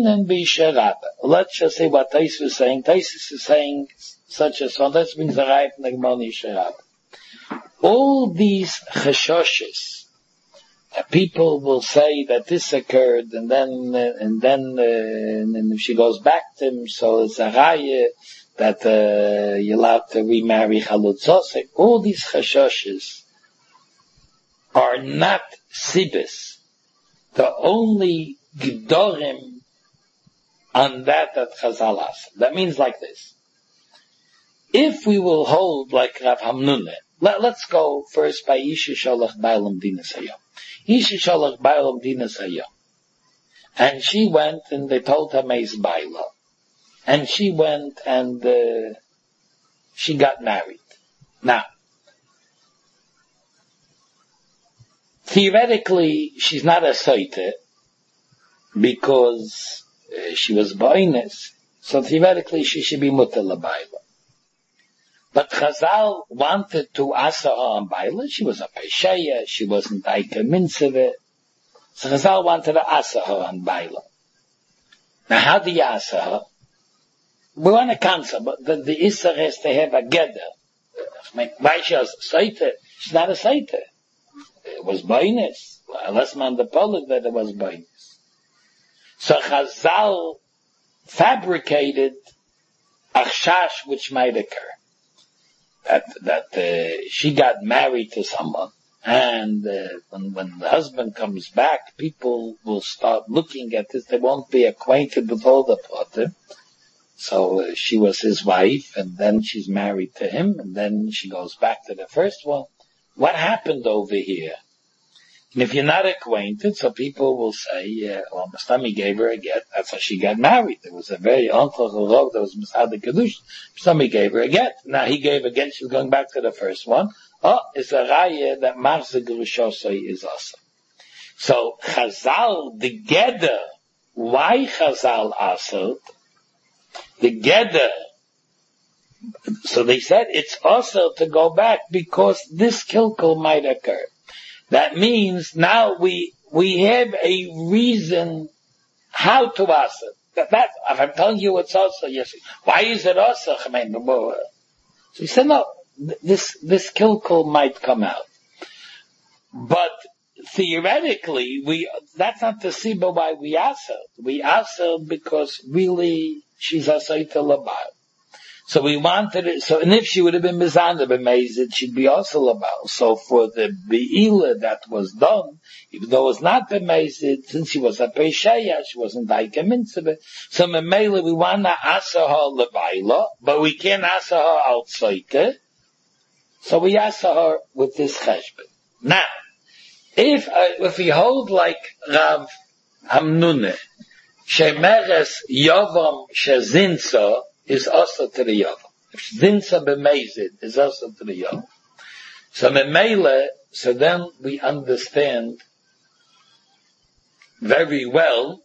just say what Taisus is saying. Taisus is saying such as one. That means the right in the Gemara Yisharab. All these cheshoshes, uh, people will say that this occurred, and then uh, and then uh, and then if she goes back to him, so it's a raya that uh, you're allowed to remarry chalutzos. All these cheshoshes are not sibis. The only Gdorim on that that Chazal asked. That means like this. If we will hold like Rav Hamnuna, let, let's go first by Isha Sholach Bailam Dinas Hayom. Isha Sholach Bailam Dinas Hayom. And she went and they told her Meis Baila. And she went and uh, she got married. Now, theoretically, she's not a Soite, because uh, she was ba'ines, so theoretically she should be mutter l'bayla. But Chazal wanted to asa her on bayla. She was a pesheya, she wasn't daika mitzvah. So Chazal wanted to asa her on bayla. Now how do you asa her? We want a concept, but the, the Issa has to have a geder. Why she has a saita? She's not a saita. It was ba'ines. Unless man the polik that it was ba'ines. So Chazal fabricated a chash which might occur. That, that, uh, she got married to someone, and, uh, when, when the husband comes back, people will start looking at this, they won't be acquainted with all the potter. So, uh, she was his wife, and then she's married to him, and then she goes back to the first one. What happened over here? And if you're not acquainted, so people will say, yeah, well, Mastami gave her a get. That's how she got married. There was a very uncle that was Masad Kadush. Mastami gave her a get. Now he gave a get. She's going back to the first one. Oh, it's a raya that Marza Gerushosai is awesome. So Chazal, the Geder, why Chazal asert? The Geder. So they said it's also to go back because this kilkul might occur. That means now we, we have a reason how to ask it. That, that, if I'm telling you it's also, yes, why is it also? So he said, no, this, this kilkul might come out. But theoretically, we, that's not the siba why we ask her. We ask her because really she's a saita labal. So we wanted it, so, and if she would have been mizana b'mezid, she'd be also labal. So for the be'ila that was done, even though it was not b'mezid, since she was a peisheya, she wasn't daika mitzvah, so memela we want to asa her lebaila, but we can't asa her outside. So we asa her with this cheshbon. Now, if, uh, if we hold like Rav Hamnuna, shemeres yovam shezinso, is also to the Yom. Zinsa b'mezid is also to the Yom. So memele, so then we understand very well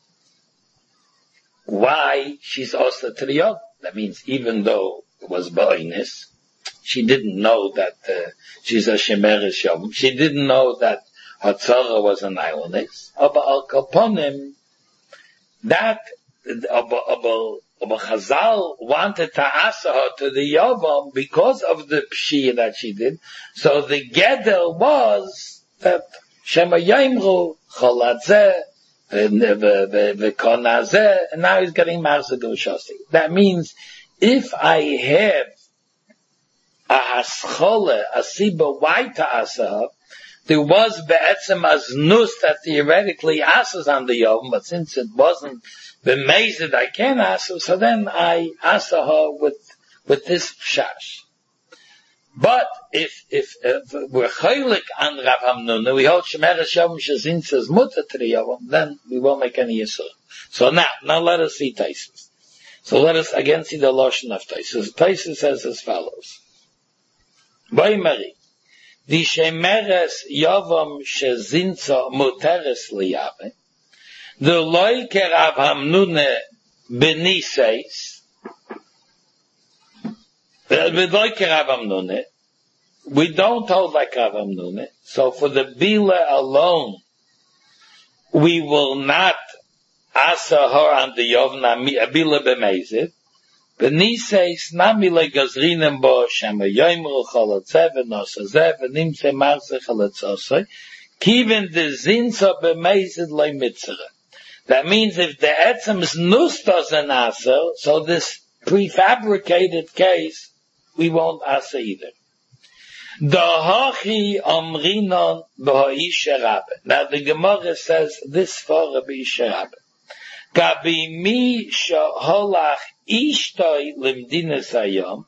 why she's also to the Yom. That means even though it was ba'inus, she didn't know that uh, she's a shemeres Yom. She didn't know that her tzara was an islandess. But al kaponim, that aber, aber Chazal wanted to answer her to the Yavam because of the Pshiyah that she did. So the Gedel was that Shema Yimru, Cholatzeh, V'konazeh, and now he's getting Marza Gerushosi. That means, if I have a haschole, a siba, why to asa, there was be'etzem aznus that theoretically asas on the Yom, but since it wasn't b'mezid, I can't asa, so then I asa her with, with this pshash. But if, if, if we're chaylik on Rav Hamnuna, we hold shemeres Yom shezin says mutter to the Yom, then we won't make any yisur. So now, now let us see Taisus. So let us again see the Lashon of Taisus. Taisus says as follows. Vaymari, di shemeres Yavam shezinza muteres liyave, the loy ke Rav Hamnuna beniseis, we don't hold like Rav Hamnuna. So for the Bila alone, we will not asa her on the Yovna Bila b'mezid. B'niseis namile gazrinem bo shema yoimru chalatzeh v'nosazeh v'nimse marze chalatzoseh kiven de zinsa b'mezid loy mitzere. That means if the etzem's nus doesn't asa, so this prefabricated case, we won't asa either. Dahachi amrinon b'ha'isha rabbe. Now the Gemara says this for Rabbi Isha Rabbe. Gabi mi shaholach ishtoi limdinas hayom.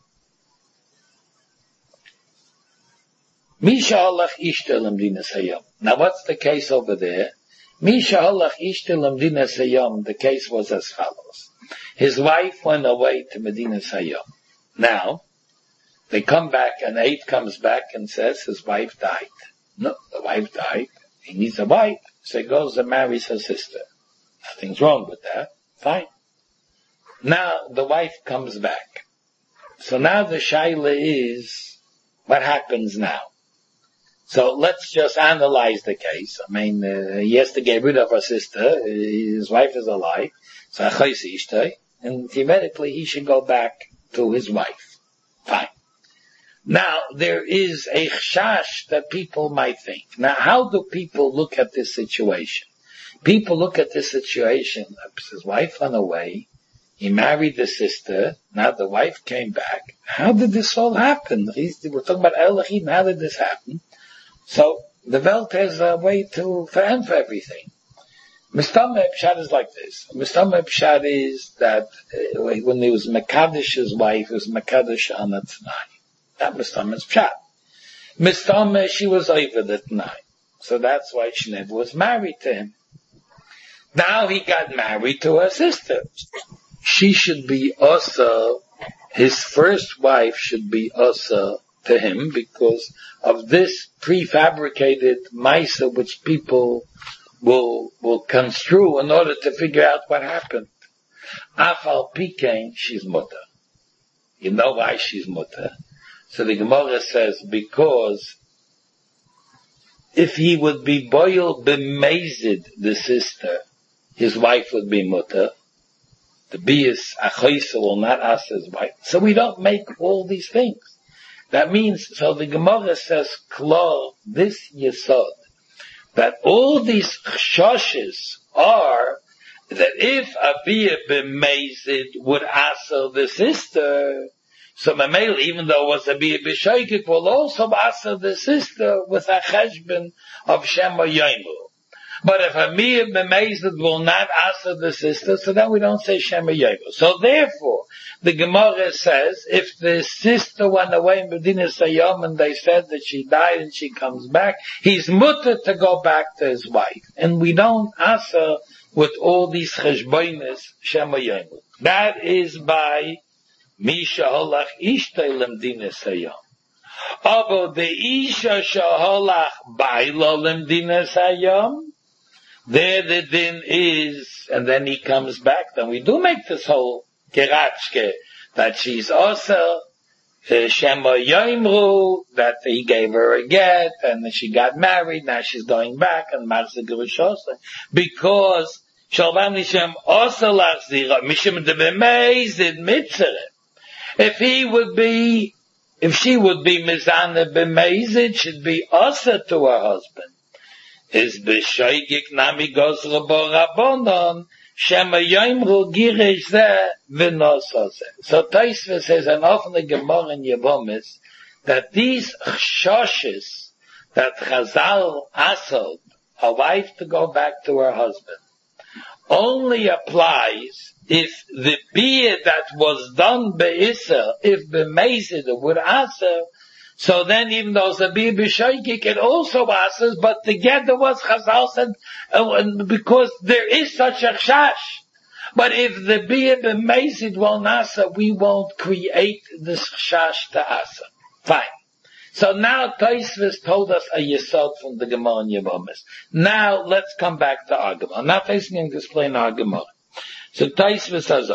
Mi shaholach ishtoi limdinas hayom. Now what's the case over there? Mi shaholach ishtoi limdinas hayom. The case was as follows. His wife went away to Medinas Hayom. Now, they come back and Eid comes back and says his wife died. No, the wife died. He needs a wife. So he goes and marries her sister. Nothing's wrong with that. Fine. Now the wife comes back. So now the shaila is, what happens now? So let's just analyze the case. I mean, uh, he has to get rid of her sister. His wife is alive. So and theoretically he should go back to his wife. Fine. Now, there is a chashash that people might think. Now, how do people look at this situation? People look at this situation, his wife went away, he married the sister, now the wife came back. How did this all happen? We're talking about Elohim, how did this happen? So, the Welt has a way to, for end for everything. Mistama Pshat is like this. Mistama Pshat is that uh, when he was Mekadish's wife, it was Mekadesh on a Tanai. That Mistama is Pshat. Mistama, she was over the Tanai. So that's why she never was married to him. Now he got married to her sister. She should be also, his first wife should be also to him because of this prefabricated Maisa which people will will construe in order to figure out what happened. Afal Pikain, she's mutter. You know why she's mutter? So the Gemara says, because if he would be boiled b'mezid, the sister, his wife would be mutter. The bias achoisa will not ask his wife. So we don't make all these things. That means, so the Gemara says, klar, this yesod, that all these chshoshes are that if Abiyah b'mezid would answer the sister, so Mamel, even though it was Abiyah b'shoikik, will also answer the sister with a cheshbon of Shema Yoimu. But if Abiyah b'mezid will not answer the sister, so then we don't say Shema Yoimu. So therefore, the Gemara says, if the sister went away in Medina Sayyam and they said that she died and she comes back, he's mutter to go back to his wife. And we don't answer with all these cheshboines Shema Yoimu. That is by Misha Holach Ishtay Lemdina Sayyam. Abo the Isha Shaholach Baila Lemdina Sayyam, there the din is, and then he comes back, then we do make this whole Geratschke, that she's also uh, Shema Yoimru, that he gave her a get, and she got married, now she's going back, and Marza Gerushosa, because Shalvam Nishem also lachzira, mishum de b'meizid mitzere. If he would be, if she would be mizana b'meizid, should be also to her husband. Is b'shoigik nami gozra bo rabbonon, shema yoimru girish zeh v'noso zeh. So Tosfos says an often the Gemara in Yevomis that these chshoshes that Chazal asked a wife to go back to her husband only applies if the bia that was done be'isser, if b'meizid would answer, so then even though the bia b'shoigik it also answers, but together was Chazal said, uh, because there is such a chash. But if the bia b'meizid won't answer, we won't create this chash to answer. Fine. So now Tosfos told us a yesod from the Gemara in Yevomis. Now let's come back to our Gemara. Now Tosfos is going to explain our Gemara. So Tosfos says,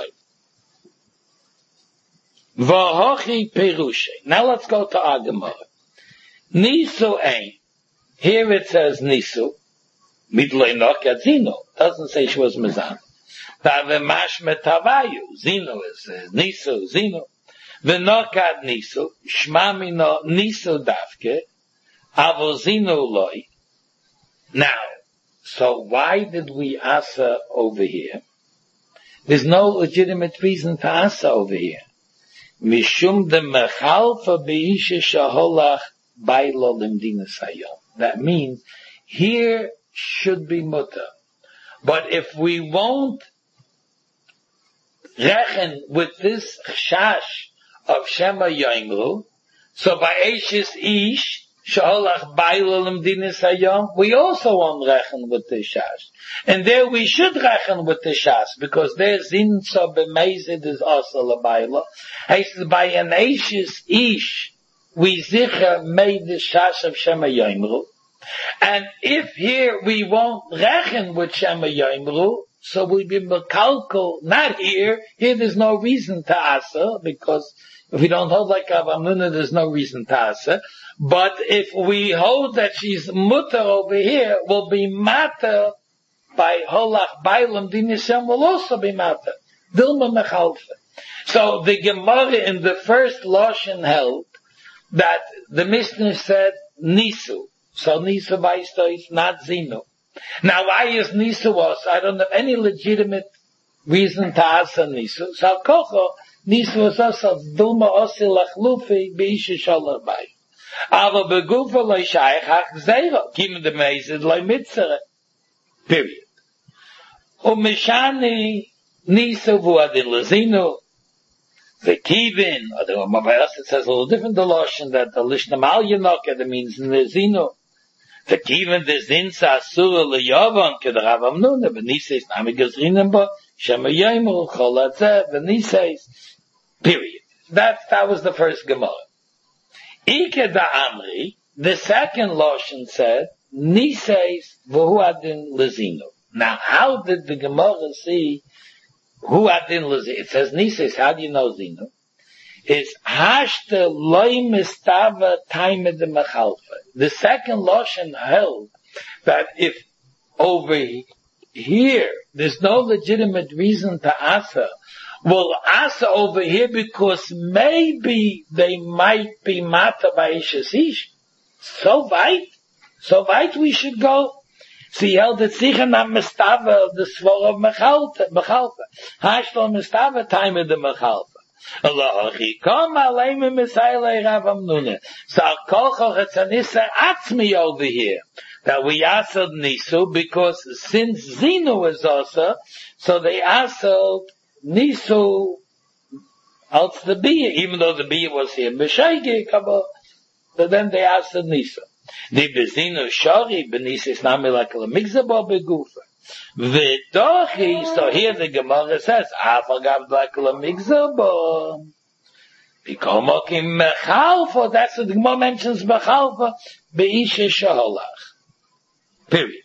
V'hochi perushe. Now let's go to our Gemara. Nisu ein. Here it says Nisu. Midlei nokat zino. Doesn't say she was mizan. Ta'vemash metavayu. Zino is uh, Nisu, Zino. V'nokad nisu, shmamino nisu davke, avozinu loi. Now, so why did we asa over here? There's no legitimate reason to asa over here. Mishum de mechalfa beishe shaholach bailo limdina sayom. That means, here should be mutter. But if we won't rechen with this chash of Shema Yoimru, so by Eishes Ish, Sholach Bailalim Dinis Hayom, we also won't rechen with the Shash. And there we should rechen with the Shash, because there Zinsa B'meizid is also a Baila. He says, by an Eishes Ish, we zicher made the Shash of Shema Yoimru. And if here we won't rechen with Shema Yoimru, so we be mekalkal, not here, here there's no reason to asa, because if we don't hold like Rav Hamnuna, there's no reason to asa. But if we hold that she's mutter over here, will be matter by holach bailam din Yishem will also be matter. Dilma mechalfe. So the Gemara in the first Lashon held that the Mishnah said nisu. So nisu baisto is not zinu. Now why is nisu was? I don't have any legitimate reason to asa nisu. So kocho, nisu was also dulma osi lachlufi beishe shalom bay. Ava begufa loy shaykh hach zera. Kim de meizid loy mitzere. Period. Umeshani nisu vuadin lezinu. The kivin, or the Mabayas, it says a little different delotion that the lishna mal yenoke, that means lezinu. The kivin the zinsa asura leyavan ke the Rav Hamnuna, v'niseis nami gazrinem ba, shema yemru cholatzeh, v'niseis. Period. That, that was the first Gemara. Ike da Amri, the second Lashon said, niseis v'hu adin lezinu. Now, how did the Gemara see who adin lezinu? It says niseis, how do you know zinu? Is hashta loy mistava taime de mechalfa. The second Lashon held that if over here there's no legitimate reason to asa, well, asa over here because maybe they might be mata by ishasish. So weit, so weit we should go. So he held that sicher na mistava the swor of mechalfa, mechalfa. Hashta mistava taime de mechalfa. Allah come alayim misaylei Rav Hamnuna. So kolcho chetzanisa atzmi over here that we asad nisu because since zinu is also, so they asad nisu out the bia, even though the bia was here b'shaygei kabel, but then they asad nisu. The bezinu shari b'nisis nami like a migzabo begufa. V'dochi, so here the Gemara says, Afagav d'akla migzabo. Bikomokim mechalfa, that's what the Gemara mentions mechalfa, be'ishe shaholach. Period.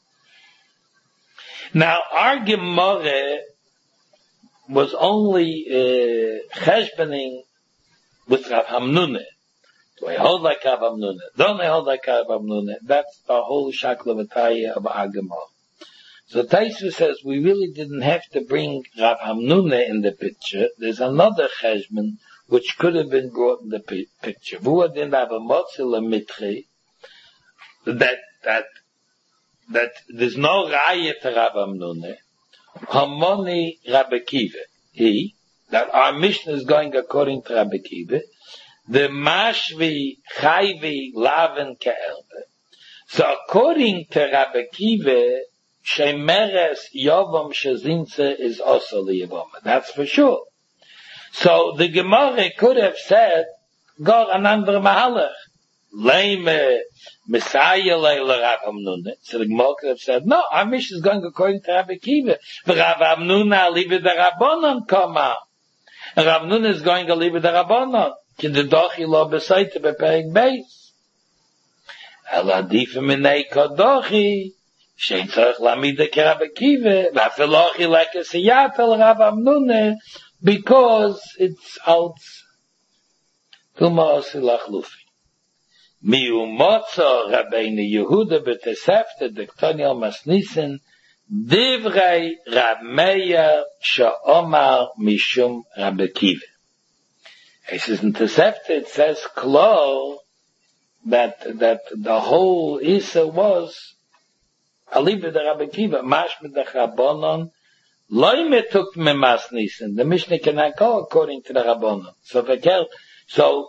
Now, our Gemara was only uh, cheshbening with Rav Hamnuna. Do I hold like Rav Hamnuna? Don't I hold like Rav Hamnuna? That's the whole shakla v'taya of our Gemara. So Taisva says we really didn't have to bring Rav Hamnuna in the picture. There's another cheshbon which could have been brought in the pi- picture. V'hu din Rav Motzil Mitri, that that that there's no raya to Rav Hamnuna. Hamoni Rabbi Kiva. He, that our mission is going according to Rabbi Kiva. The mashvi chayvi laven ke'elbe. So according to Rabbi Kiva, shemeres yovam shezinze is also liyavom. That's for sure. So the Gemara could have said, go another mahalach. Leime Messiah leila Rav Hamnuna. So the Gemara could have said, no, our mission is going according to Rabbi Kiva. But Rav Hamnuna leave the Rabbanon come out. And Rav Hamnuna is going to leave the Rabbanon. Kidedochi lo besaita beperek beis. Eladif minei kodochi. Shein tzarech lamida ke Rabbi Kiva. Vafilochi lekes yatel Rav Hamnuna. Because it's out. Tuma osilach lufi. Miumotzo Rabbeinu Yehuda b'tesefta Dektoniel Masnisen Divrei Rav Meir Sha'omar Mishum Rabbi Kiva. It says in Tesefta, it says Klo that that the whole Isa was Aliba de Rabbi Kiva, Mashma de Rabbanon, Loime took me Masnisen. The Mishnah cannot go according to the Rabbanon. So the so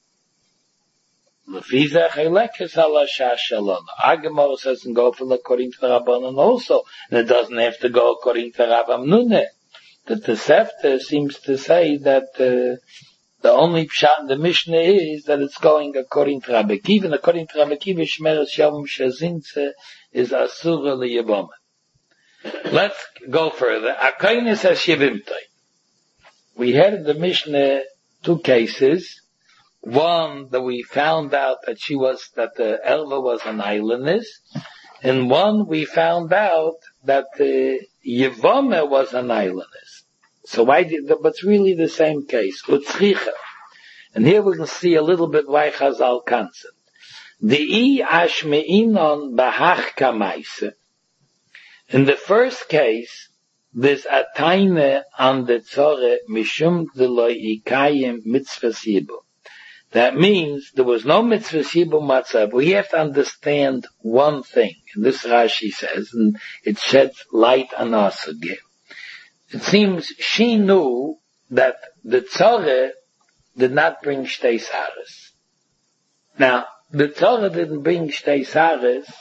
Lefizah Chelekes ala Shashalon. Agamor says and go for according to the Rabbanon also, and it doesn't have to go according to Rav Hamnuna. The Tosefta seems to say that uh, the only pshat in the Mishnah is that it's going according to Rabbi Kiva, and according to Rabbi Kiva, Shmeres Yavim Shezinze is Asura Liyaboma. Let's go further. Akainis says Shivimtai. We had in the Mishnah two cases. One, that we found out that she was, that the Elva was an islandess, and one, we found out that the Yevome was an islandess. So why did, but it's really the same case. Utzricha. And here we can see a little bit why Chazal cancelled. The I ashmeinon bahach kamaise. In the first case, there's a taine on the tzore mishum deloi ikayim mitzvah sibu. That means there was no mitzvah shibum matzah. We have to understand one thing. And this Rashi says, and it sheds light on us again. It seems she knew that the tzore did not bring shtei sares. Now, the tzore didn't bring shtei sares.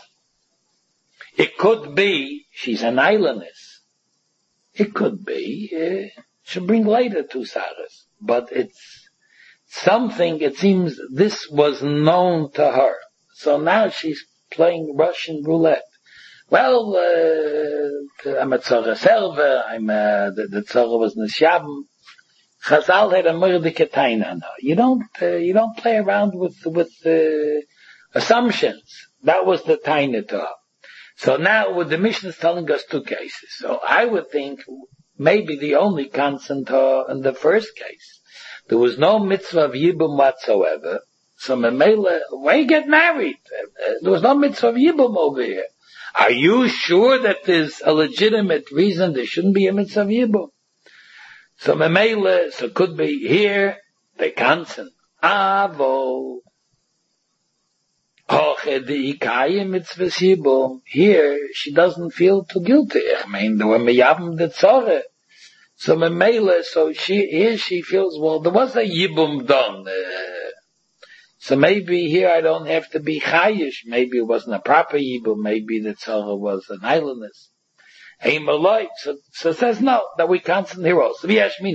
It could be she's an islandess. It could be uh, she'll bring later two sares, but it's something, it seems this was known to her. So now she's playing Russian roulette. Well, uh, I'm a tzara selva, I'm a, the, the tzara was nishabim. Chazal had a murdike taina on her. You don't, uh, you don't play around with, with, uh, assumptions. That was the taina to her. So now what the Mishnah is telling us two cases. So I would think maybe the only constant uh, in the first case. There was no mitzvah of Yibum whatsoever. So Memela, why you get married? There was no mitzvah of Yibum over here. Are you sure that there's a legitimate reason there shouldn't be a mitzvah of Yibum? So Memela, so could be here, they consent. Avo. Here, she doesn't feel too guilty. I mean, there were meyavim the tzore. So Memela, so she, here she feels, well, there was a yibum done. Uh, so maybe here I don't have to be chayish. Maybe it wasn't a proper yibum. Maybe the tzara was an islandess. So, so it says no, that we can't hear also.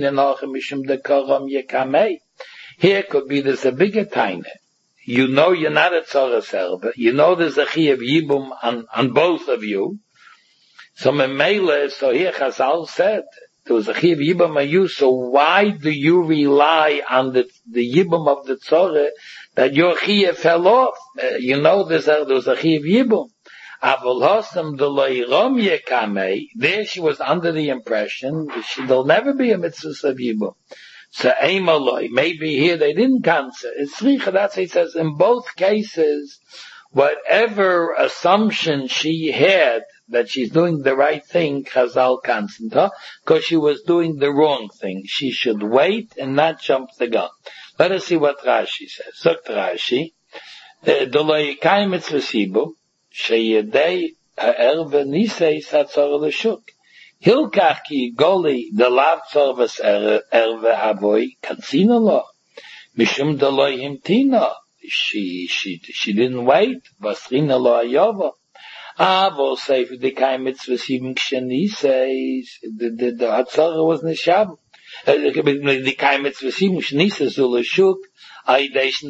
Here could be there's a bigger taina. You know you're not a tzara selber. You know there's a chi of yibum on, on both of you. So Memela, so here Chazal said, there was a chiv yibum ayu, so why do you rely on the, the yibum of the tzore that your chiv fell off? Uh, you know there's a, there was a chiv yibum. Avol hosam deloi rom yekamei, there she was under the impression that she, there'll never be a mitzvah of yibum. So aimaloi, maybe here they didn't cancel. It's richa, that's what he says, in both cases, whatever assumption she had that she's doing the right thing, Chazal cancelled her, because she was doing the wrong thing. She should wait and not jump the gun. Let us see what Rashi says. Sagt Rashi, Doloi kai mitzvah sibu, sheyedei ha'erve nisei satzor l'shuk. Hilkach ki goli de lav tzorvas erve havoi kansina lo. Mishum doloi himtina. She, she, she didn't wait. Vasrina lo ayova. Avo say for the kai mitzvah sibu kshenisei, the, the, the hatzorah was nishab. The kai mitzvah sibu kshenisei zul l'shuk. The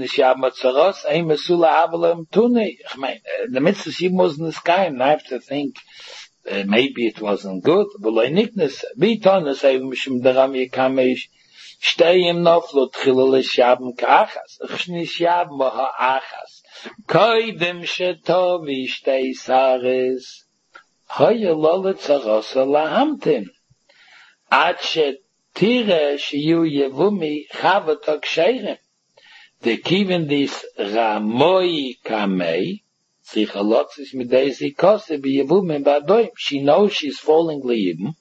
mitzvah she wasn't this kind. I have to think uh, maybe it wasn't good. The kiven this Ramoi Kamei, Sichalotzis Midesi Kose be Yevum Badoim. She knows she's falling Liyibum.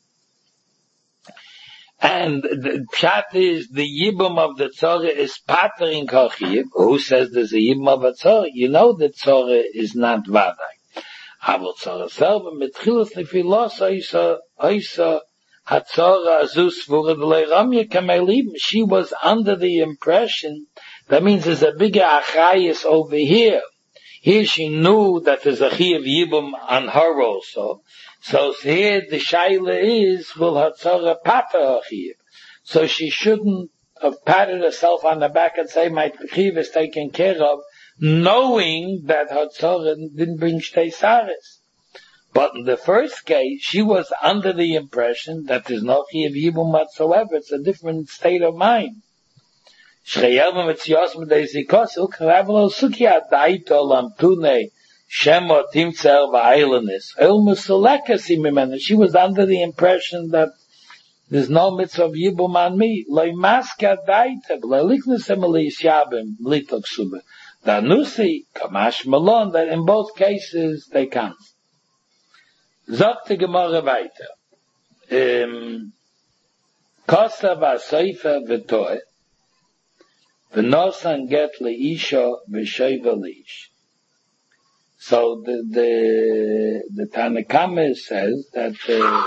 And the Pshat is the Yibum of the Tzorah is pattering Kochiyib. Who says there's a Yibum of a Tzorah? You know the Tzorah is not Vadai. Avol Tzorah selber mitchilas Nefilos Oisa, Oisa, Hatzorah Azus Vurad Leiramya Kamei Liyibum. She was under the impression that means there's a bigger achayis over here. Here she knew that there's a chi of yibum on her also. So here the shaila is, will her tzorah pata her chiyuv. So she shouldn't have patted herself on the back and say, my chiyuv is taken care of, knowing that her tzorah didn't bring shtei saris. But in the first case, she was under the impression that there's no chi of yibum whatsoever. It's a different state of mind. Shchayelma mitzios medei zikos ukravelo sukia daito lamtune shemo timtzer va'ailenis ilmu selekasi mimena. She was under the impression that there's no mitzvah of yibum on me. Loi maska daita v'leliknes emelis yabim litok sube. Danusi kamash malon, that in both cases they come. Zokte gemorre weiter. Um, Kosa v'aseifa v'toe V'nosan get leisha v'sheva leish. So the the the Tanakama says that uh,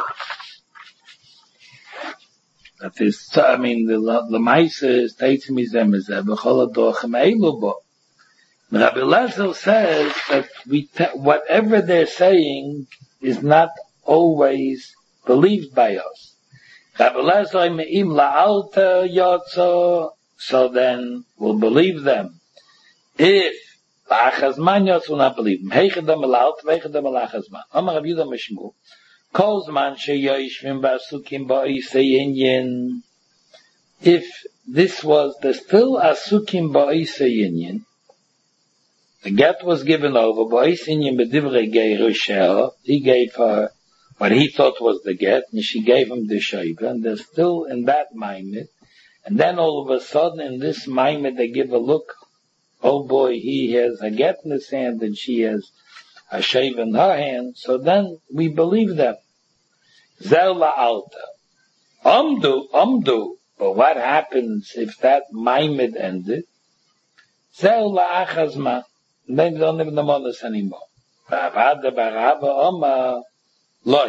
that is, I mean the the Maisa states mizem is b'chol adochem eilubo. Rabbi Lezer says that we te- whatever they're saying is not always believed by us. Rabbi Lezer me'im la'alta yotzo. So then we'll believe them. If La'achazman yotz will not believe them. Heichadam alaut, veichadam alachazman. Amar Rav Yehuda Mishmu. Kol zman sheyoishvim ba'asukim ba'isei inyan. If this was the still asukim ba'isei inyan, the get was given over, ba'isei inyan b'divrei geirushel, he gave her what he thought was the get, and she gave him the shayva, and they're still in that maimed. And then all of a sudden in this maimed they give a look, oh boy, he has a get in his hand and she has a shave in her hand, so then we believe them. Zel la'alta. Amdu, amdu. But what happens if that maimed ended? Zel la'achazma. Then they don't live in the monas anymore. Ba'avada ba'raba oma loy.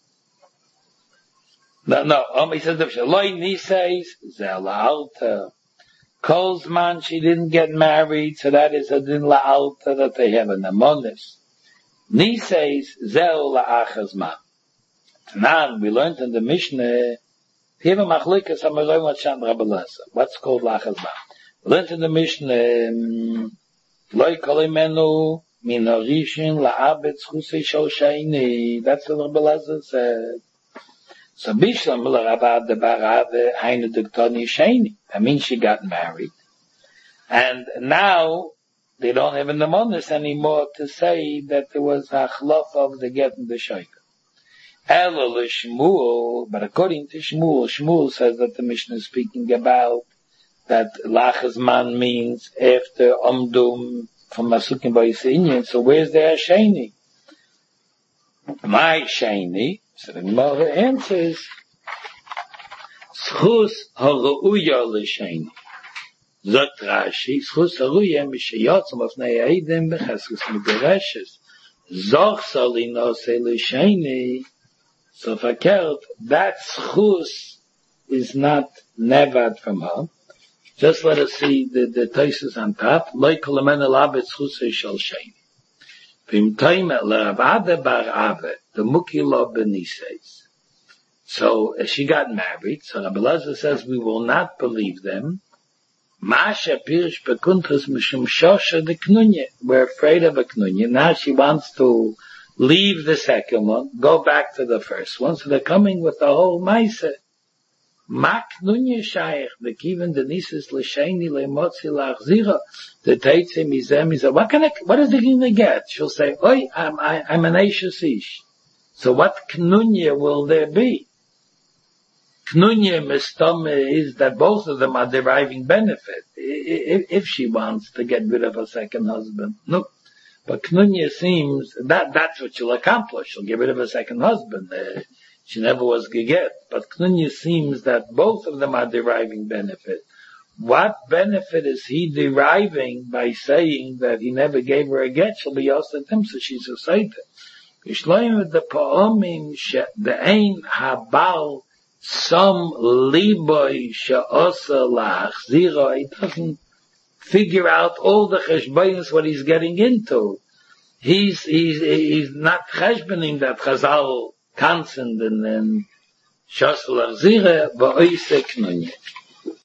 No, no, um, he says, Loi Niseis, Zel La'alta. Kolzman, she didn't get married, so that is a din La'alta that they have in the Monis. Niseis, Zel La'achazman. Tanan, we learned in the Mishnah, Hiva Machlikas HaMeroim Hachan Rabbi Lezer. What's called La'achazman? We learned in the Mishnah, Loi Kolimenu, Min Horishin La'abetz Chusei Shoshaini. That's what Rabbi Lezer said. So Bishlam Rabad the Barave Hainu Duktoni Shani. I mean she got married. And now they don't have in the monas anymore to say that there was a chlof of the get in the shayka. Elo Shmuel, but according to Shmuel, Shmuel says that the Mishnah is speaking about that Lachazman means after Omdum from Masukim Ba'isinian. So where's the Hasheni? My sheni, so the Gemara answers, Schus haruya l'sheni. Zot Rashi, Schus haruya mishayotzim of ne'edim b'cheskes migereshes. Zoch salino se l'sheni. So fakert, that schus is not nevad from her. Just let us see the, the Taisus on top. Loi kolamen elabet schus shal sheni. Vim toime le'avade bar ave, the mukilo benises. So uh, she got married. So Rabbi Elazar says we will not believe them. Masha pirish bekuntres mishum shosha de knunye. We're afraid of a knunye. Now she wants to leave the second one, go back to the first one. So they're coming with the whole maisa. Mak knunye shayich. The kiven denises l'sheni le'motzi la'achzira. The teitze mizeh mizeh. What can I, what is the going to get? She'll say, Oi, I'm, I, I'm an Eishes ish. So what knunye will there be? Knunye mistome is that both of them are deriving benefit. If, if she wants to get rid of her second husband. No. But knunye seems, that, that's what she'll accomplish. She'll get rid of her second husband. Uh, she never was geget. But knunye seems that both of them are deriving benefit. What benefit is he deriving by saying that he never gave her a get? She'll be asked at him, so she's a saita. Yishloim with the pa'omim the ein habal some liboy she'osa la'achzira. He doesn't figure out all the cheshbonos what he's getting into. He's he's he's not cheshboning that Chazal constant and then shos la'achzira ba'oise knunye.